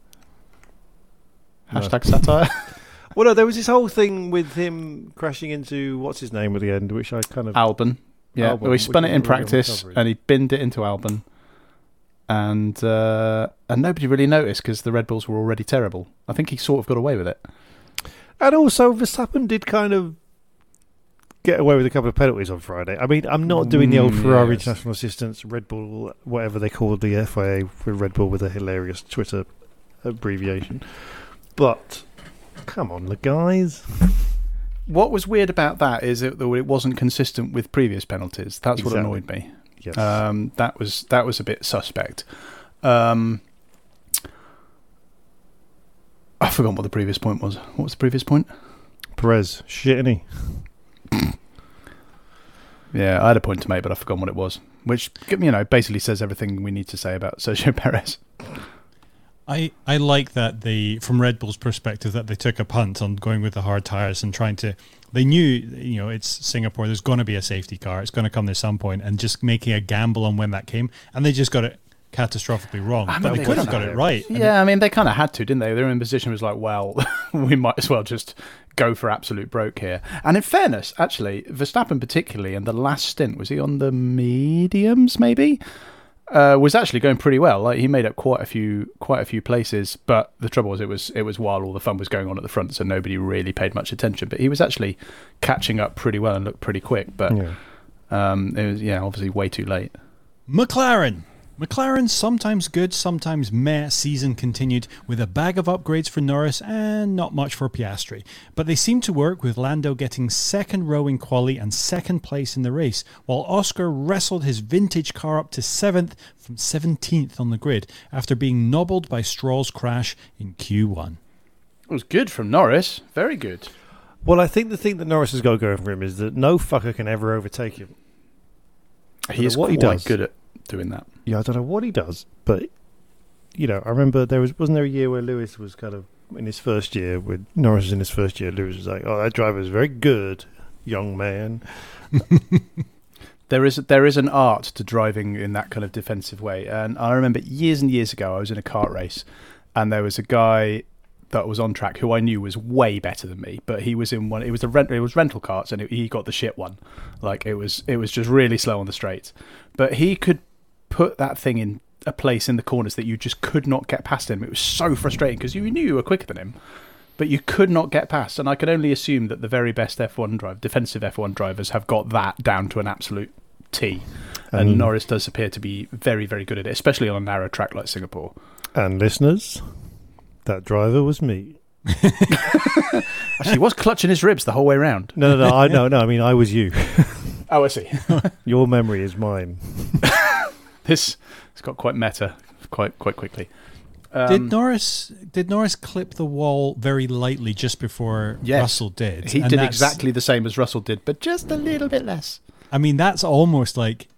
Hashtag no. satire. Well, no, there was this whole thing with him crashing into what's his name at the end, which I kind of Albon. Yeah, Albon, well, he spun it in practice recovery. and he binned it into Albon, and uh, and nobody really noticed because the Red Bulls were already terrible. I think he sort of got away with it. And also, Verstappen did kind of get away with a couple of penalties on Friday. I mean, I'm not doing the old Ferrari yes. International Assistance, Red Bull, whatever they call the F I A for Red Bull with a hilarious Twitter abbreviation. But, come on, the guys. What was weird about that is it, it wasn't consistent with previous penalties. That's exactly. what annoyed me. Yes. Um, that was that was a bit suspect. Um, I forgot what the previous point was. What was the previous point? Perez, shit, isn't he? Yeah, I had a point to make, but I've forgotten what it was. Which, you know, basically says everything we need to say about Sergio Perez. I, I like that they, from Red Bull's perspective, that they took a punt on going with the hard tyres and trying to, they knew, you know, it's Singapore, there's going to be a safety car, it's going to come at some point, and just making a gamble on when that came, and they just got it catastrophically wrong. I mean, but they, they could have got it right. Yeah, I mean, they kind of had to, didn't they? They were in a position where it was like, well, we might as well just go for absolute broke here. And in fairness, actually, Verstappen particularly, and the last stint, was he on the mediums, maybe? Uh, was actually going pretty well. Like he made up quite a few, quite a few places. But the trouble was, it was it was while all the fun was going on at the front, so nobody really paid much attention. But he was actually catching up pretty well and looked pretty quick. But yeah, um, it was yeah, obviously way too late. McLaren. McLaren's sometimes good, sometimes meh season continued with a bag of upgrades for Norris and not much for Piastri. But they seem to work, with Lando getting second row in quali and second place in the race, while Oscar wrestled his vintage car up to seventh from seventeenth on the grid after being nobbled by Stroll's crash in Q one. It was good from Norris, very good. Well, I think the thing that Norris has got going for him is that no fucker can ever overtake him. He is what quite he does. good at doing that. Yeah, I don't know what he does, but you know, I remember there was wasn't there a year where Lewis was kind of in his first year, when Norris was in his first year, Lewis was like, "Oh, that driver is very good, young man." There is there is an art to driving in that kind of defensive way, and I remember years and years ago, I was in a kart race, and there was a guy that was on track who I knew was way better than me, but he was in one. It was a rent. It was rental karts, and it, he got the shit one. Like it was, it was just really slow on the straights, but he could put that thing in a place in the corners that you just could not get past him. It was so frustrating because you knew you were quicker than him, but you could not get past. And I can only assume that the very best F one drive, defensive F one drivers, have got that down to an absolute T. And um, Norris does appear to be very, very good at it, especially on a narrow track like Singapore. And listeners, that driver was me. Actually, he was clutching his ribs the whole way around. No, no, no, I no, no. I mean, I was you. Oh, I see. Your memory is mine. This it's got quite meta, quite quite quickly. Um, did Norris did Norris clip the wall very lightly just before yes, Russell did? He and did exactly the same as Russell did, but just a little bit less. I mean, that's almost like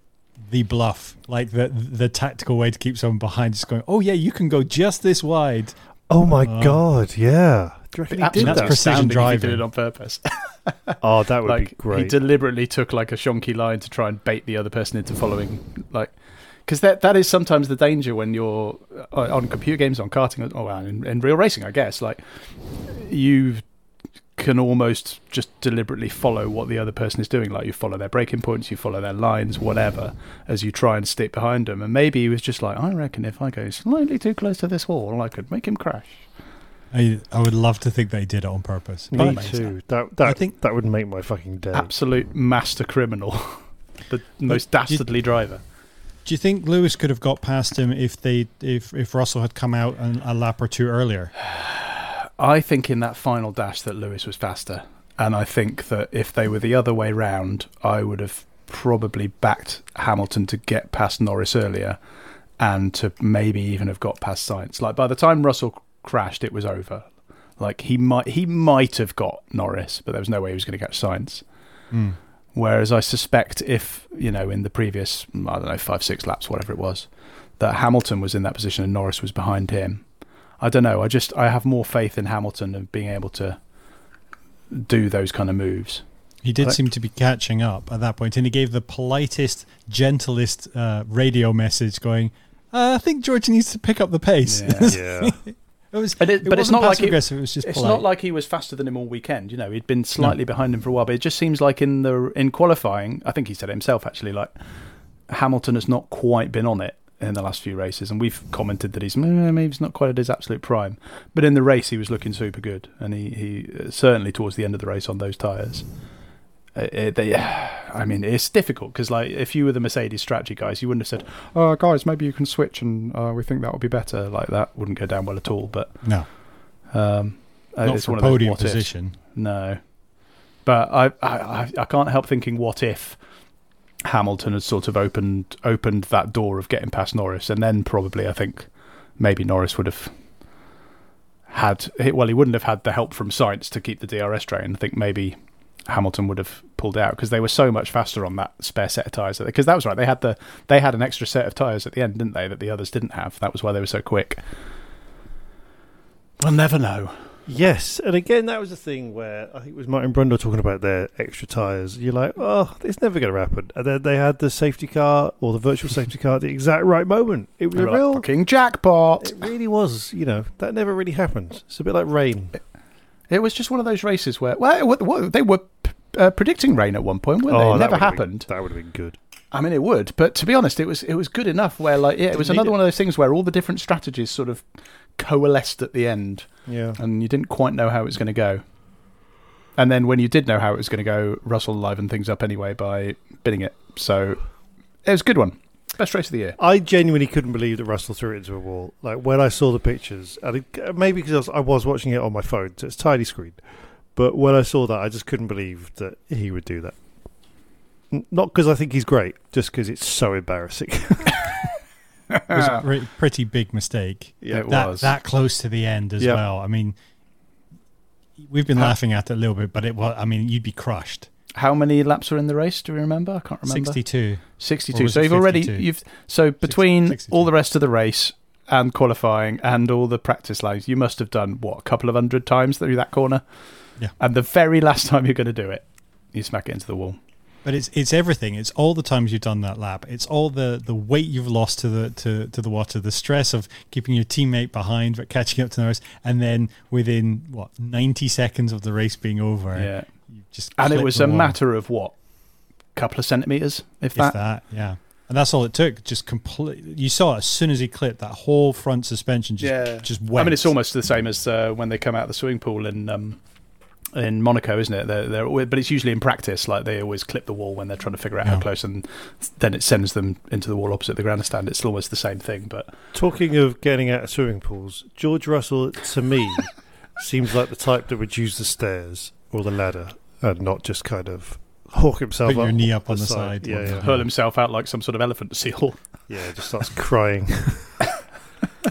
the bluff, like the the tactical way to keep someone behind, just going, oh yeah, you can go just this wide. Oh my uh, god, yeah. Do you reckon he did that's that? precision driving. He did it on purpose. Oh, that would like, be great. He deliberately took like a shonky line to try and bait the other person into following, like, because that that is sometimes the danger when you're on computer games, on karting, or well, in, in real racing, I guess. Like, you can almost just deliberately follow what the other person is doing. Like, you follow their braking points, you follow their lines, whatever, as you try and stick behind them. And maybe he was just like, I reckon if I go slightly too close to this wall, I could make him crash. I I would love to think they did it on purpose. Me But too. That that I think that would make my fucking day. Absolute master criminal, the most dastardly driver. Do you think Lewis could have got past him if they if if Russell had come out an, a lap or two earlier? I think in that final dash that Lewis was faster, and I think that if they were the other way round, I would have probably backed Hamilton to get past Norris earlier, and to maybe even have got past Sainz. Like, by the time Russell crashed, it was over. Like, he might he might have got Norris, but there was no way he was going to catch Sainz. Mm. Whereas I suspect if, you know, in the previous, I don't know, five, six laps, whatever it was, that Hamilton was in that position and Norris was behind him, I don't know. I just I have more faith in Hamilton and being able to do those kind of moves. He did But- seem to be catching up at that point, and he gave the politest, gentlest uh, radio message, going, uh, "I think George needs to pick up the pace." Yeah. It was, But, it, it but it's wasn't not like passive it, aggressive. It was just it's polite. not like he was faster than him all weekend. You know, he'd been slightly behind him for a while, but it just seems like in the in qualifying, I think he said it himself actually, like Hamilton has not quite been on it in the last few races, and we've commented that he's "Eh, maybe he's not quite at his absolute prime, but in the race he was looking super good, and he he uh, certainly towards the end of the race on those tyres. Uh, it, they, I mean, it's difficult because, like, if you were the Mercedes strategy guys, you wouldn't have said, "Oh, guys, maybe you can switch, and uh, we think that would be better." Like, that wouldn't go down well at all. But no, um, not it's for one of those podium what ifs. position. No, but I, I I can't help thinking, what if Hamilton had sort of opened opened that door of getting past Norris, and then probably I think maybe Norris would have had well, he wouldn't have had the help from Sainz to keep the D R S train. I think maybe Hamilton would have pulled out because they were so much faster on that spare set of tyres. Because that was right, they had the they had an extra set of tyres at the end, didn't they? That the others didn't have. That was why they were so quick. We'll never know. Yes, and again, that was the thing where I think it was Martin Brundle talking about their extra tyres. You're like, oh, it's never going to happen. And then they had the safety car or the virtual safety car at the exact right moment. It was They a were like, real fucking jackpot. It really was. You know, that never really happens. It's a bit like rain. It was just one of those races where, well, what, what, they were uh, predicting rain at one point, weren't they? Oh, It that never would have happened. Been, that would have been good. I mean, it would, but to be honest, it was it was good enough where, like, yeah, it was Didn't another need one of those things where all the different strategies sort of coalesced at the end. Yeah. And you didn't quite know how it was going to go. And then when you did know how it was going to go, Russell livened things up anyway by bidding it. So it was a good one. Best race of the year. I genuinely couldn't believe that Russell threw it into a wall. Like, when I saw the pictures, and it, maybe because I was, I was watching it on my phone, so it's a tiny screen. But when I saw that, I just couldn't believe that he would do that. N- Not because I think he's great, just because it's so embarrassing. It was a pre- pretty big mistake. Yeah, it that, was. that close to the end as Yep. well. I mean, we've been How- laughing at it a little bit, but it was. I mean, you'd be crushed. How many laps were in the race? Do we remember? I can't remember. Sixty-two. Or sixty-two. was So it you've already fifty-two? you've so between sixty-two. all the rest of the race and qualifying and all the practice laps, you must have done what, a couple of hundred times through that corner. Yeah. And the very last time you're going to do it, you smack it into the wall. But it's it's everything. It's all the times you've done that lap. It's all the, the weight you've lost to the to, to the water, the stress of keeping your teammate behind but catching up to Norris, and then within what ninety seconds of the race being over, Yeah. you just And it clip was the a wall. matter of what, couple of centimeters, if If that. that, yeah. And that's all it took. Just complete. You saw it as soon as he clipped that whole front suspension. Just, Yeah. just went. I mean, it's almost the same as uh, when they come out of the swimming pool in um, in Monaco, isn't it? They're, they're, always- but it's usually in practice. Like, they always clip the wall when they're trying to figure out Yeah. how close, and then it sends them into the wall opposite the grandstand. It's almost the same thing. But Talking of getting out of swimming pools, George Russell, to me, seems like the type that would use the stairs or the ladder and not just kind of hawk himself Put up your knee up on the side. Yeah, yeah. hurl himself out like some sort of elephant seal. Yeah, just starts crying.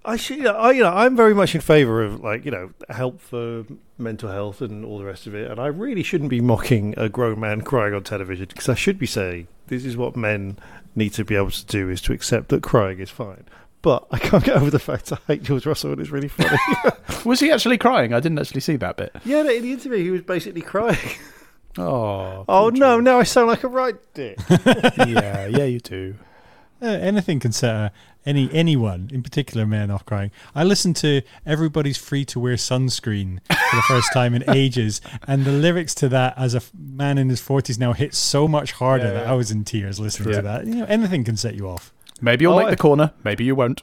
I should, you know, I, you know, I'm very much in favour of like you know help for mental health and all the rest of it, and I really shouldn't be mocking a grown man crying on television because I should be saying this is what men need to be able to do is to accept that crying is fine. But I can't get over the fact I hate George Russell and it's really funny. Was he actually crying? I didn't actually see that bit. Yeah, in the interview he was basically crying. Oh, oh no! Now I sound like a right dick. yeah, yeah, you do. Uh, anything can set uh, any anyone, in particular men, off crying. I listened to Everybody's Free to Wear Sunscreen for the first time in ages, and the lyrics to that, as a f- man in his forties now, hit so much harder yeah, yeah. that I was in tears listening yeah. to that. You know, anything can set you off. Maybe you'll oh, make I... the corner. Maybe you won't.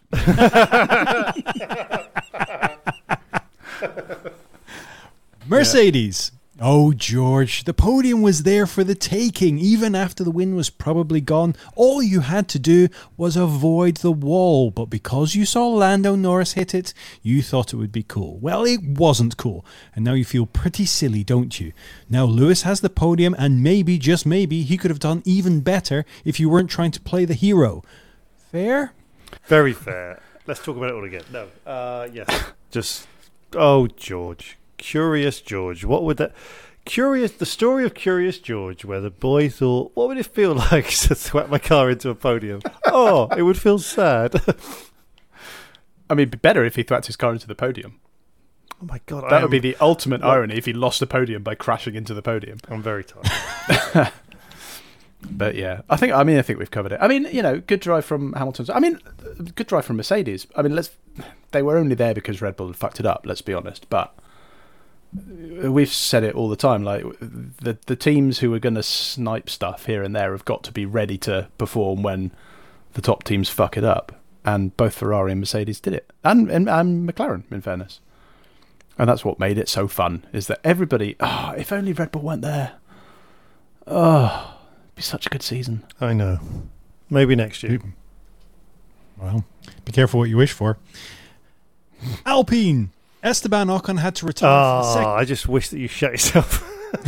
Mercedes. Yeah. Oh, George, the podium was there for the taking, even after the win was probably gone. All you had to do was avoid the wall, but because you saw Lando Norris hit it, you thought it would be cool. Well, it wasn't cool, and now you feel pretty silly, don't you? Now Lewis has the podium, and maybe, just maybe, he could have done even better if you weren't trying to play the hero. Fair? Very fair. Let's talk about it all again. No. Uh, yes. Just, oh, George. Curious George. What would that... Curious... The story of Curious George, where the boy thought, what would it feel like to thwack my car into a podium? Oh, it would feel sad. I mean, it'd be better if he thwacked his car into the podium. Oh, my God. That I would am... be the ultimate well, irony if he lost the podium by crashing into the podium. I'm very tired. But yeah, I think, I mean, I think we've covered it. I mean, you know, good drive from Hamilton's. I mean, good drive from Mercedes. I mean, let's, they were only there because Red Bull had fucked it up, let's be honest. But we've said it all the time, like the the teams who are going to snipe stuff here and there have got to be ready to perform when the top teams fuck it up. And both Ferrari and Mercedes did it. And, and, and McLaren, in fairness. And that's what made it so fun, is that everybody, oh, if only Red Bull weren't there. Oh, it'd be such a good season. I know. Maybe next year. Well, be careful what you wish for. Alpine. Esteban Ocon had to retire. Oh, for the sec- I just wish that you shut yourself.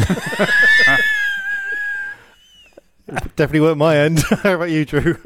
Definitely weren't my end. How about you, Drew?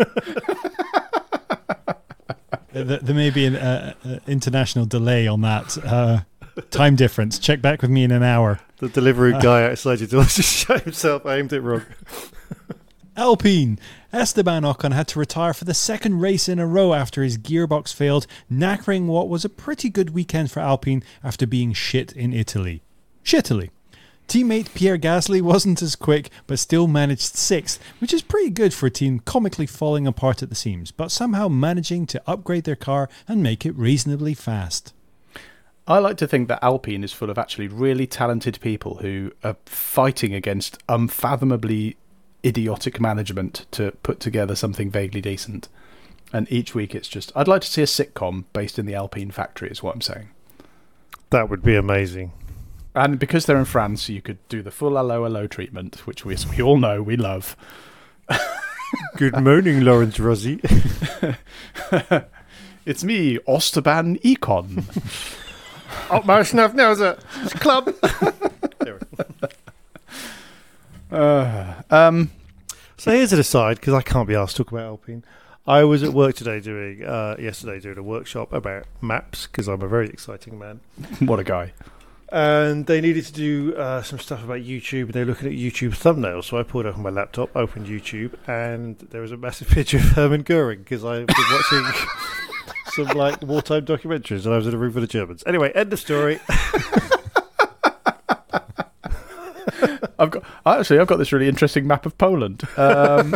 There may be an uh, uh, international delay on that. Uh, time difference. Check back with me in an hour. The delivery uh, guy outside your door just shut himself. I aimed it wrong. Alpine. Esteban Ocon had to retire for the second race in a row after his gearbox failed, knackering what was a pretty good weekend for Alpine after being shit in Italy. Shittily. Teammate Pierre Gasly wasn't as quick, but still managed sixth, which is pretty good for a team comically falling apart at the seams, but somehow managing to upgrade their car and make it reasonably fast. I like to think that Alpine is full of actually really talented people who are fighting against unfathomably idiotic management to put together something vaguely decent. And each week it's just... I'd like to see a sitcom based in the Alpine factory, is what I'm saying. That would be amazing. And because they're in France, you could do the full hello hello treatment, which we, we all know we love. Good morning, Lawrence Rossi. It's me, Esteban Econ. Oh, my snuff nose club. uh, um, so here's an aside, because I can't be asked to talk about Alpine. I was at work today doing, uh, yesterday doing a workshop about maps, because I'm a very exciting man. What a guy. And they needed to do uh, some stuff about YouTube, and they were looking at YouTube thumbnails. So I pulled up on my laptop, opened YouTube, and there was a massive picture of Hermann Goering, because I've been watching some like wartime documentaries, and I was in a room full of Germans. Anyway, end of story. I've got actually I've got this really interesting map of Poland. Um,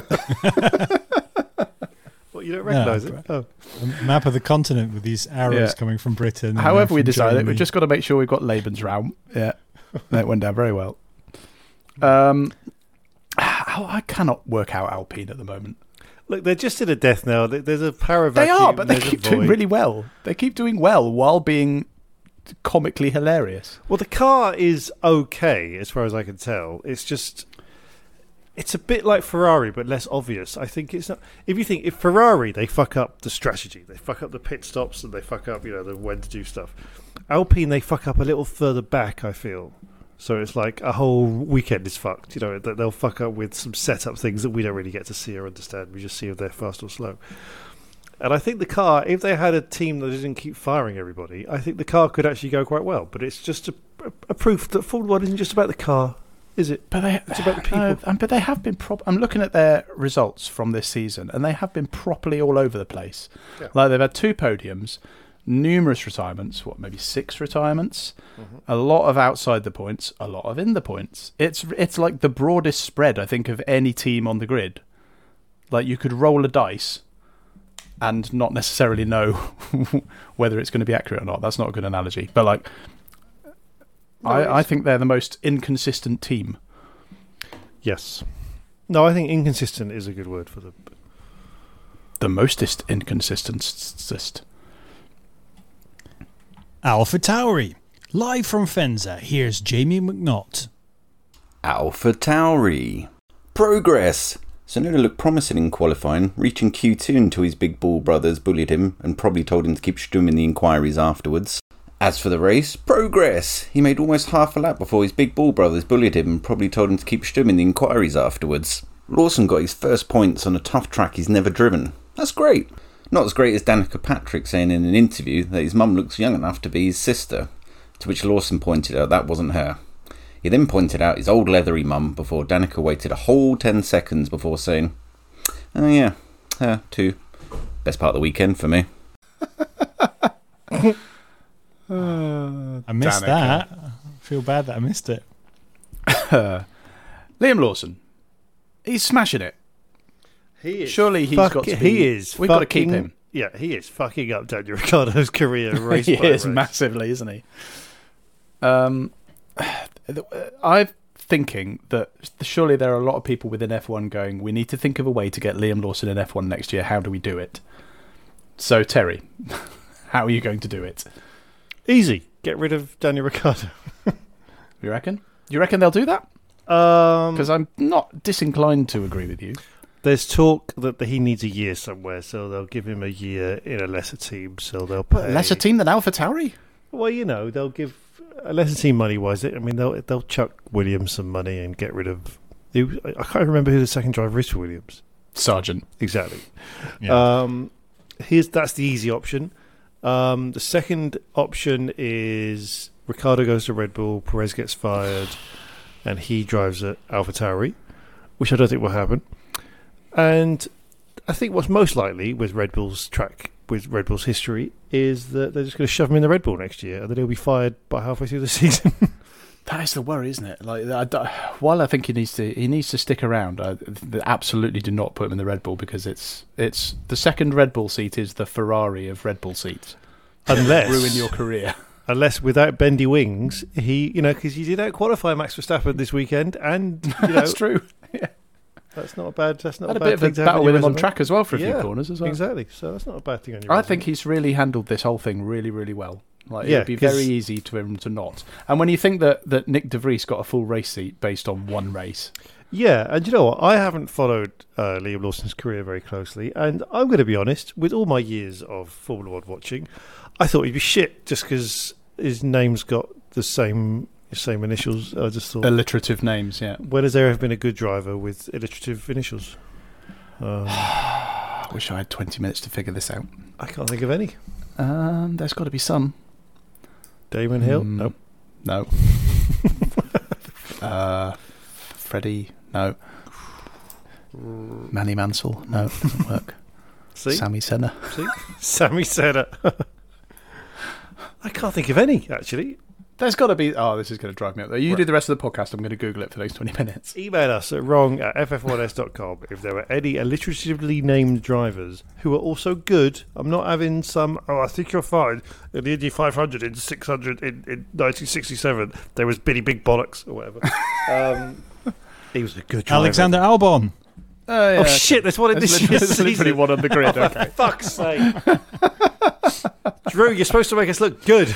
what, you don't recognise no, it? Oh. A map of the continent with these arrows yeah. coming from Britain. However, we decided Germany. We've just got to make sure we've got Lebensraum. Yeah, that went down very well. Um, I cannot work out Alpine at the moment. Look, they're just in a death now. There's a power They vacuum. are, but they keep doing really well. They keep doing well while being comically hilarious. Well, the car is okay, as far as I can tell. It's just... It's a bit like Ferrari, but less obvious. I think it's not... If you think... If Ferrari, they fuck up the strategy. They fuck up the pit stops, and they fuck up, you know, the when to do stuff. Alpine, they fuck up a little further back, I feel. So it's like a whole weekend is fucked. You know, they'll fuck up with some setup things that we don't really get to see or understand. We just see if they're fast or slow. And I think the car, if they had a team that didn't keep firing everybody, I think the car could actually go quite well. But it's just a, a proof that Formula One isn't just about the car, is it? But they, it's about the people. No, um, but they have been. Prop- I'm looking at their results from this season, and they have been properly all over the place. Yeah. Like they've had two podiums, numerous retirements. What, maybe six retirements? Mm-hmm. A lot of outside the points, a lot of in the points. It's it's like the broadest spread, I think, of any team on the grid. Like you could roll a dice and not necessarily know whether it's going to be accurate or not. That's not a good analogy. But like, no, I, I think they're the most inconsistent team. Yes. No, I think inconsistent is a good word for them. The mostest inconsistent. AlphaTauri. Live from Fenza, here's Jamie McNaught. AlphaTauri. Progress. Tsunoda looked promising in qualifying, reaching Q two until his big ball brothers bullied him and probably told him to keep stewing the inquiries afterwards. As for the race, progress! He made almost half a lap before his big ball brothers bullied him and probably told him to keep stewing the inquiries afterwards. Lawson got his first points on a tough track he's never driven. That's great! Not as great as Danica Patrick saying in an interview that his mum looks young enough to be his sister, to which Lawson pointed out that wasn't her. He then pointed out his old leathery mum before Danica waited a whole ten seconds before saying, "Oh yeah, her too. Best part of the weekend for me." uh, I missed Danica. that. I feel bad that I missed it. Liam Lawson. He's smashing it. He is. Surely he's fuck, got to be... He is. We've fucking, got to keep him. Yeah, he is fucking up Daniel Ricciardo's career race He by is race. massively, isn't he? Um... I'm thinking that surely there are a lot of people within F one going, we need to think of a way to get Liam Lawson in F one next year. How do we do it? So, Terry, how are you going to do it? Easy. Get rid of Daniel Ricciardo. You reckon? You reckon they'll do that? Because um, I'm not disinclined to agree with you. There's talk that he needs a year somewhere, so they'll give him a year in a lesser team. So they'll pay. But lesser team than AlphaTauri? Well, you know, they'll give a lesser team money wise. I mean, they'll they'll chuck Williams some money and get rid of. I can't remember who the second driver is for Williams. Sargent. Exactly. Yeah. Um, here's that's the easy option. Um, the second option is Ricciardo goes to Red Bull, Perez gets fired, and he drives at AlphaTauri, which I don't think will happen. And I think what's most likely with Red Bull's track, with Red Bull's history, is that they're just going to shove him in the Red Bull next year, and then he'll be fired by halfway through the season. That is the worry, isn't it? Like, I, I, while I think he needs to, he needs to stick around. I absolutely do not put him in the Red Bull because it's it's the second Red Bull seat is the Ferrari of Red Bull seats. Unless ruin your career. Unless without bendy wings, he, you know, because he did out qualify Max Verstappen this weekend, and you know, that's true. Yeah. That's not a bad. That's not Had a, a bad bit thing of a to battle have with him on resume. track as well for a yeah, few corners as well. Exactly. So that's not a bad thing on your I resume. think he's really handled this whole thing really, really well. Like yeah, it'd be very easy to him to not. And when you think that, that Nick De Vries got a full race seat based on one race. Yeah, and you know what? I haven't followed uh, Liam Lawson's career very closely, and I'm going to be honest, with all my years of Formula One watching, I thought he'd be shit just because his name's got the same same initials. I just thought alliterative names. Yeah. When has there ever been a good driver with alliterative initials? Um, I wish I had twenty minutes to figure this out. I can't think of any. Um, there's got to be some. Damon Hill? Mm, nope. No. uh, Freddie? No. Manny Mansell? No, doesn't work. See? Sammy Senna? See? Sammy Senna. I can't think of any, actually. There's got to be... Oh, this is going to drive me up there. You right. do the rest of the podcast. I'm going to Google it for the next twenty minutes. Email us at wrong at f f one s dot com if there are any alliteratively named drivers who are also good. I'm not having some, oh, I think you're fine. In the Indy five hundred, in six hundred, in, in nineteen sixty-seven, there was Billy Big Bollocks, or whatever. um, he was a good driver. Alexander Albon. Oh, yeah, oh shit, there's one in this year's season. There's literally one on the grid. Oh, okay. For fuck's sake. Drew, you're supposed to make us look good.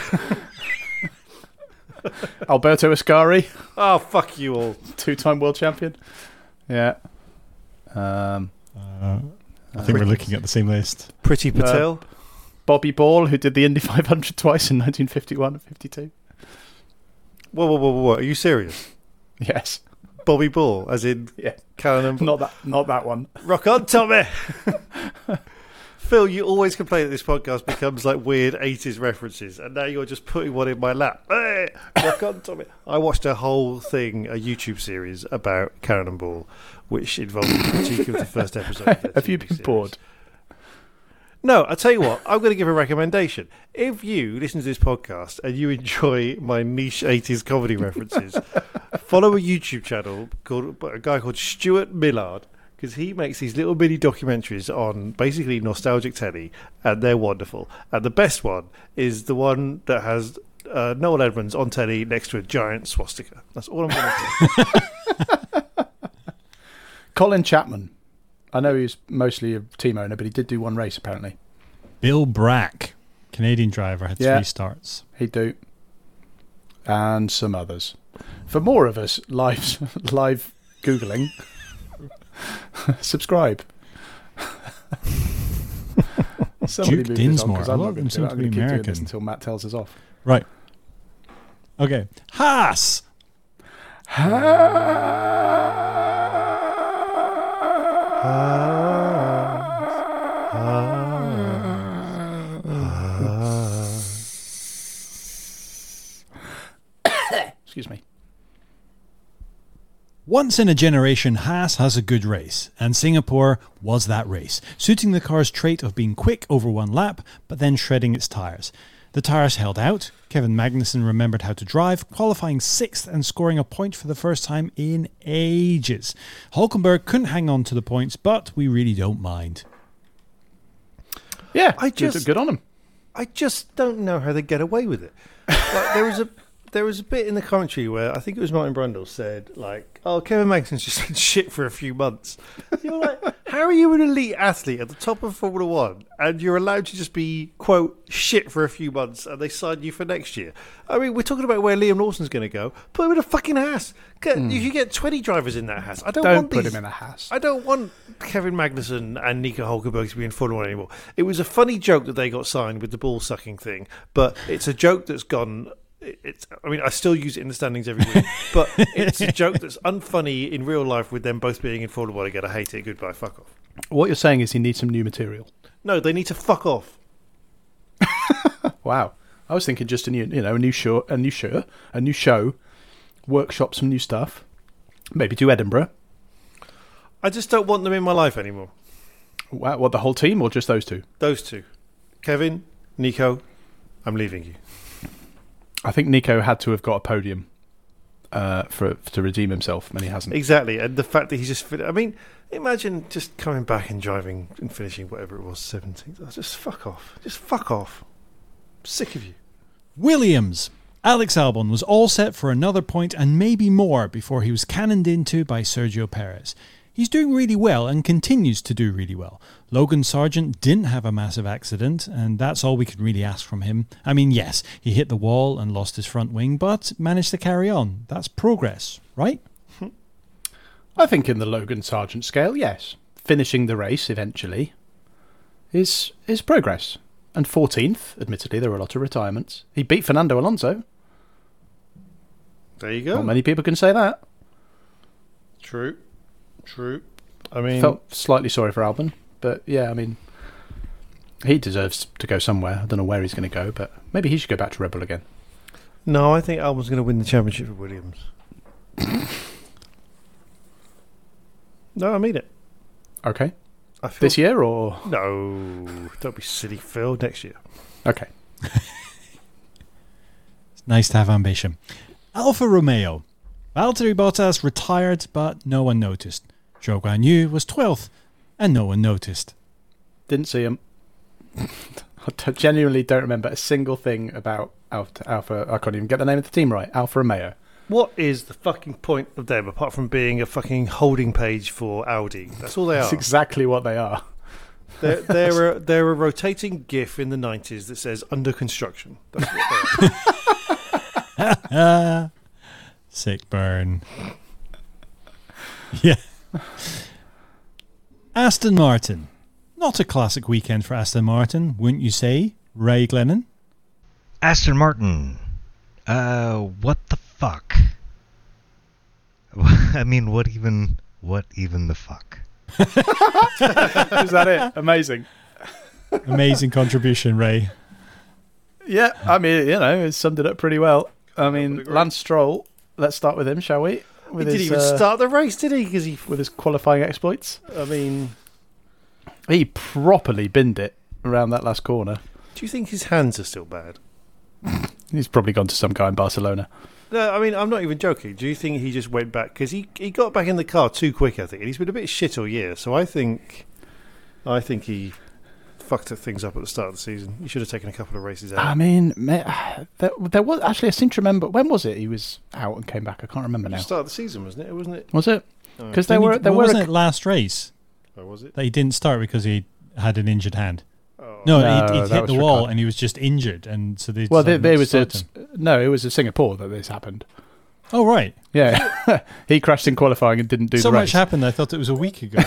Alberto Ascari. Oh, fuck you all. Two-time world champion. Yeah. Um, uh, I think we're looking at the same list. Pretty Patel. Uh, Bobby Ball, who did the Indy five hundred twice in nineteen fifty-one and fifty-two. Whoa, whoa, whoa, whoa. Are you serious? Yes. Bobby Ball, as in yeah. Callan. Not that, not that one. Rock on, Tommy. Phil, you always complain that this podcast becomes like weird eighties references, and now you're just putting one in my lap. Hey, rock on, Tommy. I watched a whole thing, a YouTube series about Cannonball, which involved a critique of the first episode. Of Have you been series. bored? No, I'll tell you what, I'm going to give a recommendation. If you listen to this podcast and you enjoy my niche eighties comedy references, follow a YouTube channel called a guy called Stuart Millard, because he makes these little mini documentaries on basically nostalgic telly, and they're wonderful. And the best one is the one that has uh, Noel Edmonds on telly next to a giant swastika. That's all I'm going to say. Colin Chapman. I know he was mostly a team owner, but he did do one race apparently. Bill Brack, Canadian driver, had Yeah. three starts. He'd do. And some others. For more of us live, live Googling, subscribe. Somebody Duke move this on, Dinsmore. 'cause A I'm lot not of them gonna- seem I'm to gonna be keep doing this American. until Matt tells us off. Right. Okay. Haas. Excuse me. Once in a generation, Haas has a good race, and Singapore was that race, suiting the car's trait of being quick over one lap, but then shredding its tyres. The tyres held out. Kevin Magnussen remembered how to drive, qualifying sixth and scoring a point for the first time in ages. Hulkenberg couldn't hang on to the points, but we really don't mind. Yeah, I good- just good on him. I just don't know how they get away with it. Like, there was a there was a bit in the commentary where I think it was Martin Brundle said, like, "Oh, Kevin Magnussen's just been shit for a few months." You're like, how are you an elite athlete at the top of Formula One and you're allowed to just be, quote, shit for a few months and they sign you for next year? I mean, we're talking about where Liam Lawson's going to go. Put him in a fucking Haas. Get, Mm. You could get twenty drivers in that Haas. I don't, Don't want put these, him in a Haas. I don't want Kevin Magnussen and Nico Hulkenberg to be in Formula One anymore. It was a funny joke that they got signed with the ball sucking thing, but it's a joke that's gone. It's. I mean, I still use it in the standings every week, but it's a joke that's unfunny in real life with them both being in Formula One again. I hate it. Goodbye. Fuck off. What you're saying is he needs some new material. No, they need to fuck off. Wow. I was thinking just a new, you know, a new show, a new show, a new show, workshop some new stuff. Maybe do Edinburgh. I just don't want them in my life anymore. Wow, what, the whole team or just those two? Those two, Kevin, Nico. I'm leaving you. I think Nico had to have got a podium uh, for to redeem himself, and he hasn't. Exactly, and the fact that he's just. I mean, imagine just coming back and driving and finishing whatever it was, seventeenth. Oh, just fuck off. Just fuck off. I'm sick of you. Williams. Alex Albon was all set for another point and maybe more before he was cannoned into by Sergio Perez. He's doing really well and continues to do really well. Logan Sargent didn't have a massive accident, and that's all we could really ask from him. I mean, yes, he hit the wall and lost his front wing, but managed to carry on. That's progress, right? I think in the Logan Sargent scale, yes. Finishing the race eventually is is progress. And fourteenth, admittedly, there were a lot of retirements. He beat Fernando Alonso. There you go. Not many people can say that. True. True. I mean, Felt slightly sorry for Albon, but yeah, I mean, he deserves to go somewhere. I don't know where he's going to go, but maybe he should go back to Red Bull again. no, I think Albon's going to win the championship for Williams. No, I mean it. Okay. I feel, This year or? No, don't be silly, Phil. Next year. Okay. It's nice to have ambition. Alfa Romeo. Valtteri Bottas retired, but no one noticed. Zhou Guan Yu was twelfth, and no one noticed. Didn't see him. I t- genuinely don't remember a single thing about Alpha, Alpha. I can't even get the name of the team right. Alfa Romeo. What is the fucking point of them apart from being a fucking holding page for Audi? That's all they That's are. exactly what they are. They're, they're, a, they're a rotating GIF in the nineties that says under construction. That's what they are. Sick burn. Yeah. Aston Martin. Not a classic weekend for Aston Martin, wouldn't you say, Ray Glennon? Aston Martin. Uh, what the fuck? I mean, what even, what even the fuck? Is that it? Amazing. Amazing contribution, Ray. Yeah, I mean, you know, it summed it up pretty well. I mean, Lance Stroll, let's start with him, shall we? With he didn't his, even uh, start the race, did he? Because he with his qualifying exploits. I mean, he properly binned it around that last corner. Do you think his hands are still bad? He's probably gone to some guy in Barcelona. No, I mean, I'm not even joking. Do you think he just went back? Because he, he got back in the car too quick, I think. And he's been a bit shit all year. So I think I think he fucked things up at the start of the season. He should have taken a couple of races out. I mean, there, there was actually, I seem to remember, when was it he was out and came back? I can't remember now. Start of the season, wasn't it? Wasn't it? Was it? Because Oh. there were there well, were wasn't a, it last race? Oh, was it? That he didn't start because he had an injured hand. Oh. No, No, he, he that hit was the wall Ricciardo. and he was just injured, and so they well, there, decided there not was to a, start him. no, it was in Singapore that this happened. Oh right, Yeah, he crashed in qualifying and didn't do so the much race. happened. I thought it was a week ago.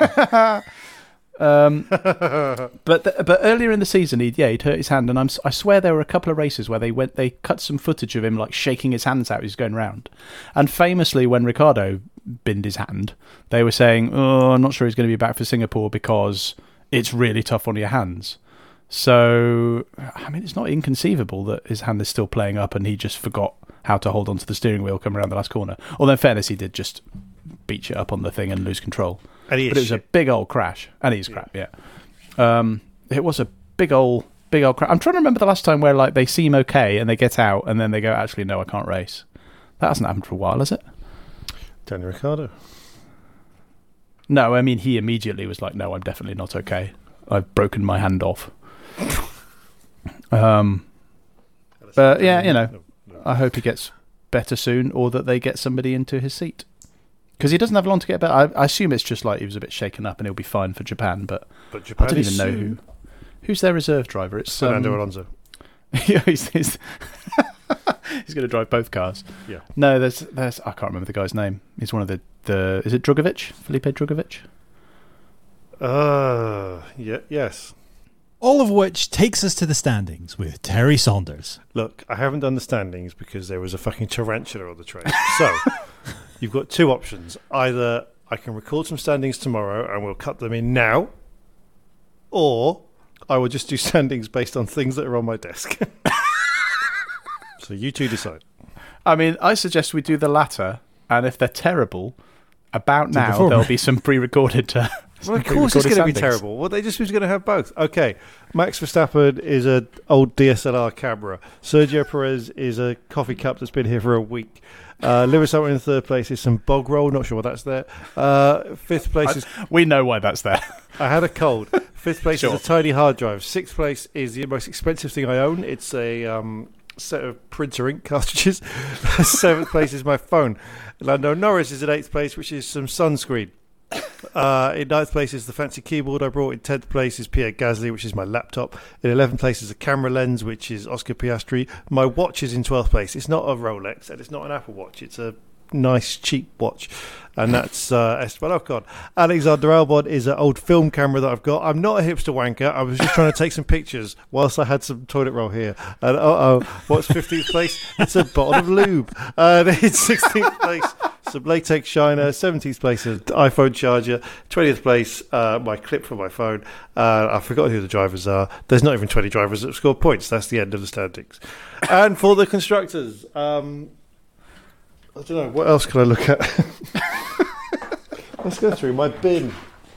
Um, but th- but earlier in the season, he'd yeah he'd hurt his hand, and I'm s- I swear there were a couple of races where they went they cut some footage of him like shaking his hands out as he's going round, and famously when Ricciardo binned his hand, they were saying, oh, I'm not sure he's going to be back for Singapore because it's really tough on your hands. So I mean, it's not inconceivable that his hand is still playing up, and he just forgot how to hold onto the steering wheel coming around the last corner. Although in fairness, he did just beat you up on the thing and lose control. And he is but it was shit. a big old crash, and he's crap. Yeah, um, it was a big old, big old crash. I'm trying to remember the last time where like they seem okay and they get out, and then they go, actually, no, I can't race. That hasn't happened for a while, has it? Daniel Ricciardo. No, I mean he immediately was like, no, I'm definitely not okay. I've broken my hand off. um, but yeah, you know, I hope he gets better soon, or that they get somebody into his seat. Because he doesn't have long to get better. I, I assume it's just like he was a bit shaken up and he'll be fine for Japan. But, But Japan I don't is even know soon. who. Who's their reserve driver? It's Fernando um, Alonso. yeah, he's, he's, he's going to drive both cars. Yeah. No, there's there's I can't remember the guy's name. He's one of the the is it Drugovich? Felipe Drugovich? Uh, yeah, yes. All of which takes us to the standings with Terry Saunders. Look, I haven't done the standings because there was a fucking tarantula on the train. So, you've got two options. Either I can record some standings tomorrow and we'll cut them in now, or I will just do standings based on things that are on my desk. So you two decide. I mean, I suggest we do the latter, and if they're terrible, about Do now before. there'll be some pre-recorded. Uh, Well, some of course it's pre-recorded going to be standings. terrible. Well, they just was going to have both. Okay, Max Verstappen is an old D S L R camera. Sergio Perez is a coffee cup that's been here for a week. Uh, Lewis Hamilton in third place is some bog roll. Not sure what that's there. Uh, fifth place is... I, we know why that's there. I had a cold. Fifth place Sure. is a tiny hard drive. Sixth place is the most expensive thing I own. It's a um, set of printer ink cartridges. Seventh place is my phone. Lando Norris is in eighth place, which is some sunscreen. Uh, in ninth place is the fancy keyboard I brought. In tenth place is Pierre Gasly, which is my laptop. In eleventh place is a camera lens, which is Oscar Piastri. My watch is in twelfth place. It's not a Rolex and it's not an Apple Watch. It's a nice cheap watch, and that's uh, Esteban Ocon. Alexander Albon is an old film camera that I've got. I'm not a hipster wanker. I was just trying to take some pictures whilst I had some toilet roll here. And uh oh, what's fifteenth place? It's a bottle of lube. And in sixteenth place, some latex shiner. seventeenth place, an iPhone charger. twentieth place, uh, my clip for my phone. Uh, I forgot who the drivers are. There's not even twenty drivers that have scored points. That's the end of the standings. And for the constructors, um, I don't know, what else can I look at? Let's go through my bin.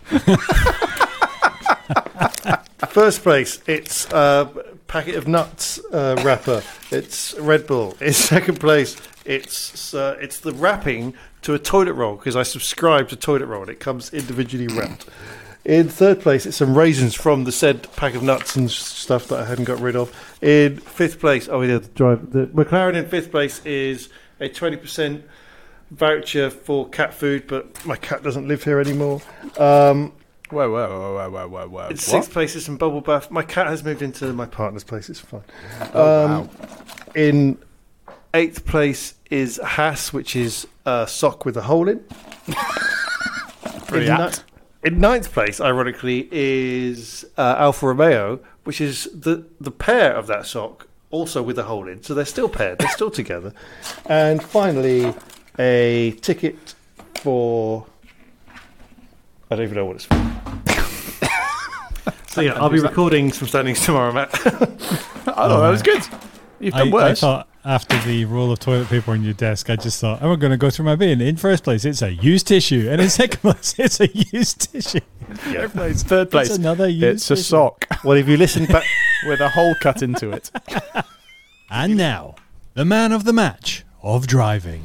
First place, it's a packet of nuts uh, wrapper. It's Red Bull. In second place, it's uh, it's the wrapping to a toilet roll, because I subscribe to toilet roll and it comes individually wrapped. In third place, it's some raisins from the said pack of nuts and stuff that I hadn't got rid of. In fifth place, oh yeah, the drive. The McLaren in fifth place is a twenty percent voucher for cat food, but my cat doesn't live here anymore. Um, whoa, whoa, whoa, whoa, whoa, whoa, whoa. in sixth place is some bubble bath. My cat has moved into my partner's place. It's fine. Oh, um, wow. In eighth place is Haas, which is a sock with a hole in. Pretty in, apt. ni- in ninth place, ironically, is uh, Alfa Romeo, which is the, the pair of that sock, also with a hole in. So they're still paired. They're still together. And finally, a ticket for... I don't even know what it's for. So yeah, I'll be recording some standings tomorrow, Matt. Oh, that was good. You've done I, worse. I thought after the roll of toilet paper on your desk, I just thought, I'm going to go through my bin. In first place, it's a used tissue. And in second place, it's a used tissue. In third place, Third place, it's another used it's a tissue. sock. Well, if you listen back with a hole cut into it. And now, the man of the match of driving.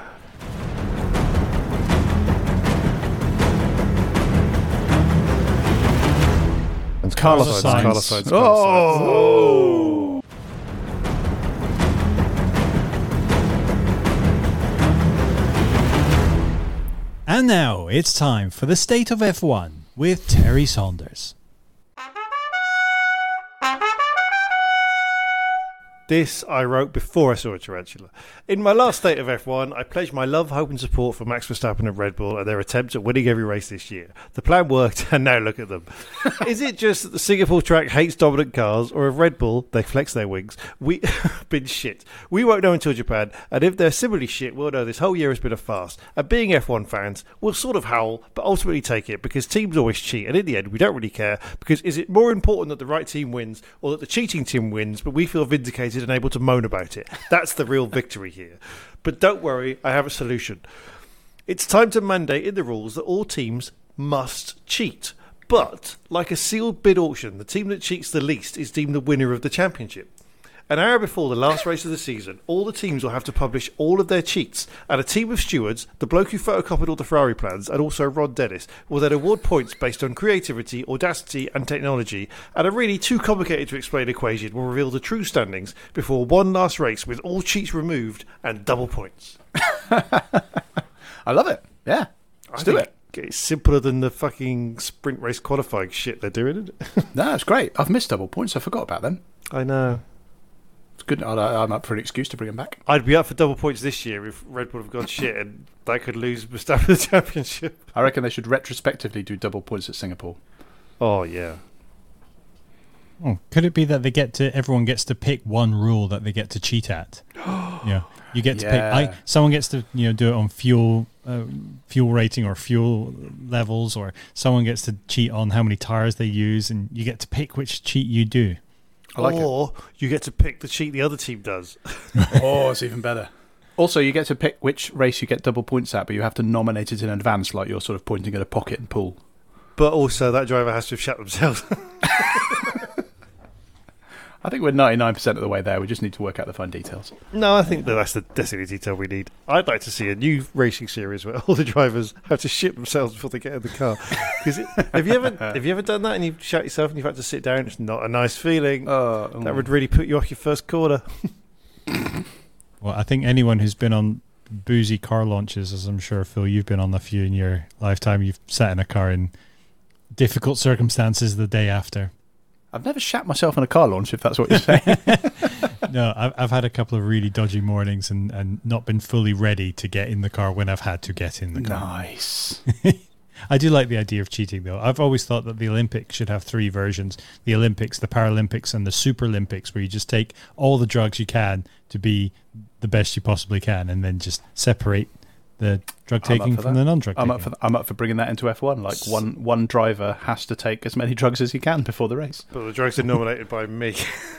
It's Carlos Sainz. Sainz. Carlos Sainz. Oh. And now, it's time for the State of F one with Terry Saunders. This I wrote before I saw a tarantula. In my last State of F one, I pledged my love, hope and support for Max Verstappen and Red Bull and their attempts at winning every race this year. The plan worked, and now look at them. Is it just that the Singapore track hates dominant cars, or if Red Bull, they flex their wings, we been shit? We won't know until Japan, and if they're similarly shit, we'll know this whole year has been a farce. And being F one fans, we'll sort of howl, but ultimately take it, because teams always cheat, and in the end, we don't really care, because is it more important that the right team wins, or that the cheating team wins, but we feel vindicated and able to moan about it? That's the real victory here. But don't worry, I have a solution. It's time to mandate in the rules that all teams must cheat. But, like a sealed bid auction, the team that cheats the least is deemed the winner of the championship. An hour before the last race of the season, all the teams will have to publish all of their cheats, and a team of stewards, the bloke who photocopied all the Ferrari plans, and also Ron Dennis, will then award points based on creativity, audacity, and technology, and a really too complicated to explain equation will reveal the true standings before one last race with all cheats removed and double points. I love it. Yeah. Let's I do think it. It's simpler than the fucking sprint race qualifying shit they're doing, isn't it? No, it's great. I've missed double points. I forgot about them. I know. It's good. I- I'm up for an excuse to bring them back. I'd be up for double points this year if Red Bull have gone shit and they could lose Verstappen the championship. I reckon they should retrospectively do double points at Singapore. Oh, yeah. Oh, could it be that they get to everyone gets to pick one rule that they get to cheat at? Yeah, you get to Yeah. pick. I someone gets to you know do it on fuel, uh, fuel rating or fuel levels, or someone gets to cheat on how many tires they use, and you get to pick which cheat you do. I like or it. you get to pick the cheat the other team does. Oh, it's even better. Also, you get to pick which race you get double points at, but you have to nominate it in advance, like you're sort of pointing at a pocket and pull. But also, that driver has to have shut themselves. I think we're ninety-nine percent of the way there. We just need to work out the fine details. No, I think that that's the designated detail we need. I'd like to see a new racing series where all the drivers have to shit themselves before they get in the car. Because have you ever have you ever done that and you've shut yourself and you've had to sit down? It's not a nice feeling. Uh, that would really put you off your first corner. Well, I think anyone who's been on boozy car launches, as I'm sure Phil, you've been on a few in your lifetime. You've sat in a car in difficult circumstances the day after. I've never shat myself on a car launch, if that's what you're saying. No, I've, I've had a couple of really dodgy mornings and, and not been fully ready to get in the car when I've had to get in the car. Nice. I do like the idea of cheating, though. I've always thought that the Olympics should have three versions. The Olympics, the Paralympics, and the Super Olympics, where you just take all the drugs you can to be the best you possibly can and then just separate the drug taking from that. the non-drug I'm taking. up, for th- I'm up for bringing that into F one. Like, one, one driver has to take as many drugs as he can before the race. But the drugs are nominated by me.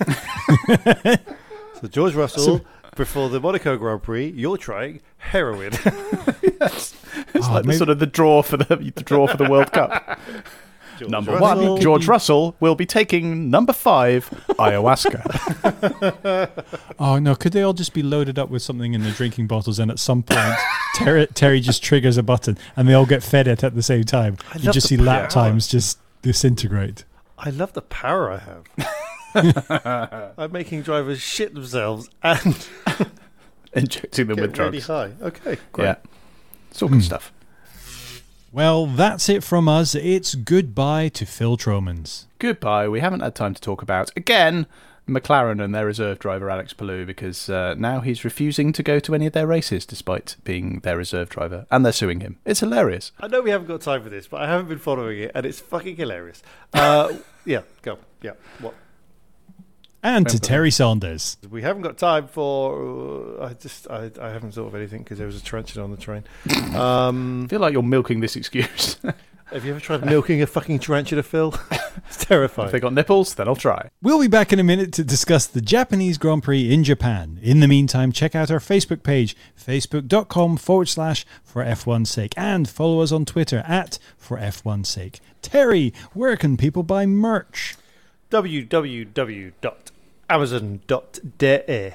So George Russell, So- before the Monaco Grand Prix, you're trying heroin. Yes. It's Oh, like the maybe- sort of the draw for the, the draw for the World Cup. George Number Russell. one, George Russell will be taking number five, ayahuasca. Oh, no, could they all just be loaded up with something in the drinking bottles and at some point Terry, Terry just triggers a button and they all get fed it at the same time? I You love just the see lap power. times just disintegrate. I love the power I have. I'm making drivers shit themselves and Injecting them get with really drugs. high. Okay, great. Yeah. It's all good stuff. Well, that's it from us. It's goodbye to Phil Tromans. Goodbye. We haven't had time to talk about, again, McLaren and their reserve driver, Alex Palou, because uh, now he's refusing to go to any of their races despite being their reserve driver, and they're suing him. It's hilarious. I know we haven't got time for this, but I haven't been following it, and it's fucking hilarious. Uh, yeah, go. Yeah, what? And to Remember Terry Saunders. We haven't got time for. Uh, I just, I, I haven't thought of anything because there was a tarantula on the train. Um, I feel like you're milking this excuse. Have you ever tried milking a fucking tarantula, Phil? It's terrifying. If they got nipples, then I'll try. We'll be back in a minute to discuss the Japanese Grand Prix in Japan. In the meantime, check out our Facebook page, facebook.com forward slash for F1's sake, and follow us on Twitter at for F one's sake. Terry, where can people buy merch? w w w dot amazon dot d e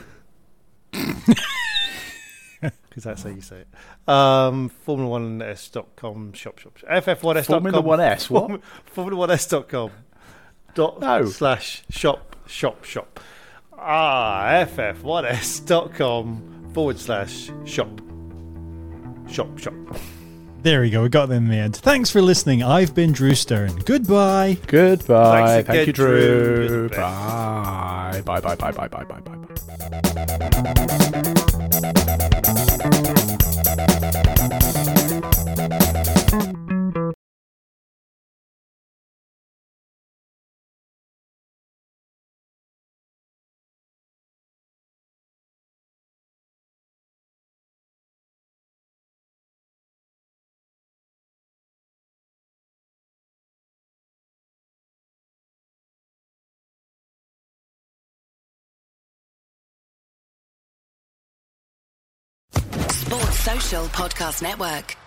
Because that's how you say it. Um, Formula one S dot com shop shop. F F one S dot com. Formula one S, what? Formula one S dot com. Dot no. slash shop shop shop. Ah, F F one S dot com forward slash shop shop shop. There we go, we got them in the end. Thanks for listening. I've been Drew Stern. Goodbye. Goodbye. Thanks Thank again, you, Drew. Drew. Bye. Bye, bye, bye, bye, bye, bye, bye, bye. Sports Social Podcast Network.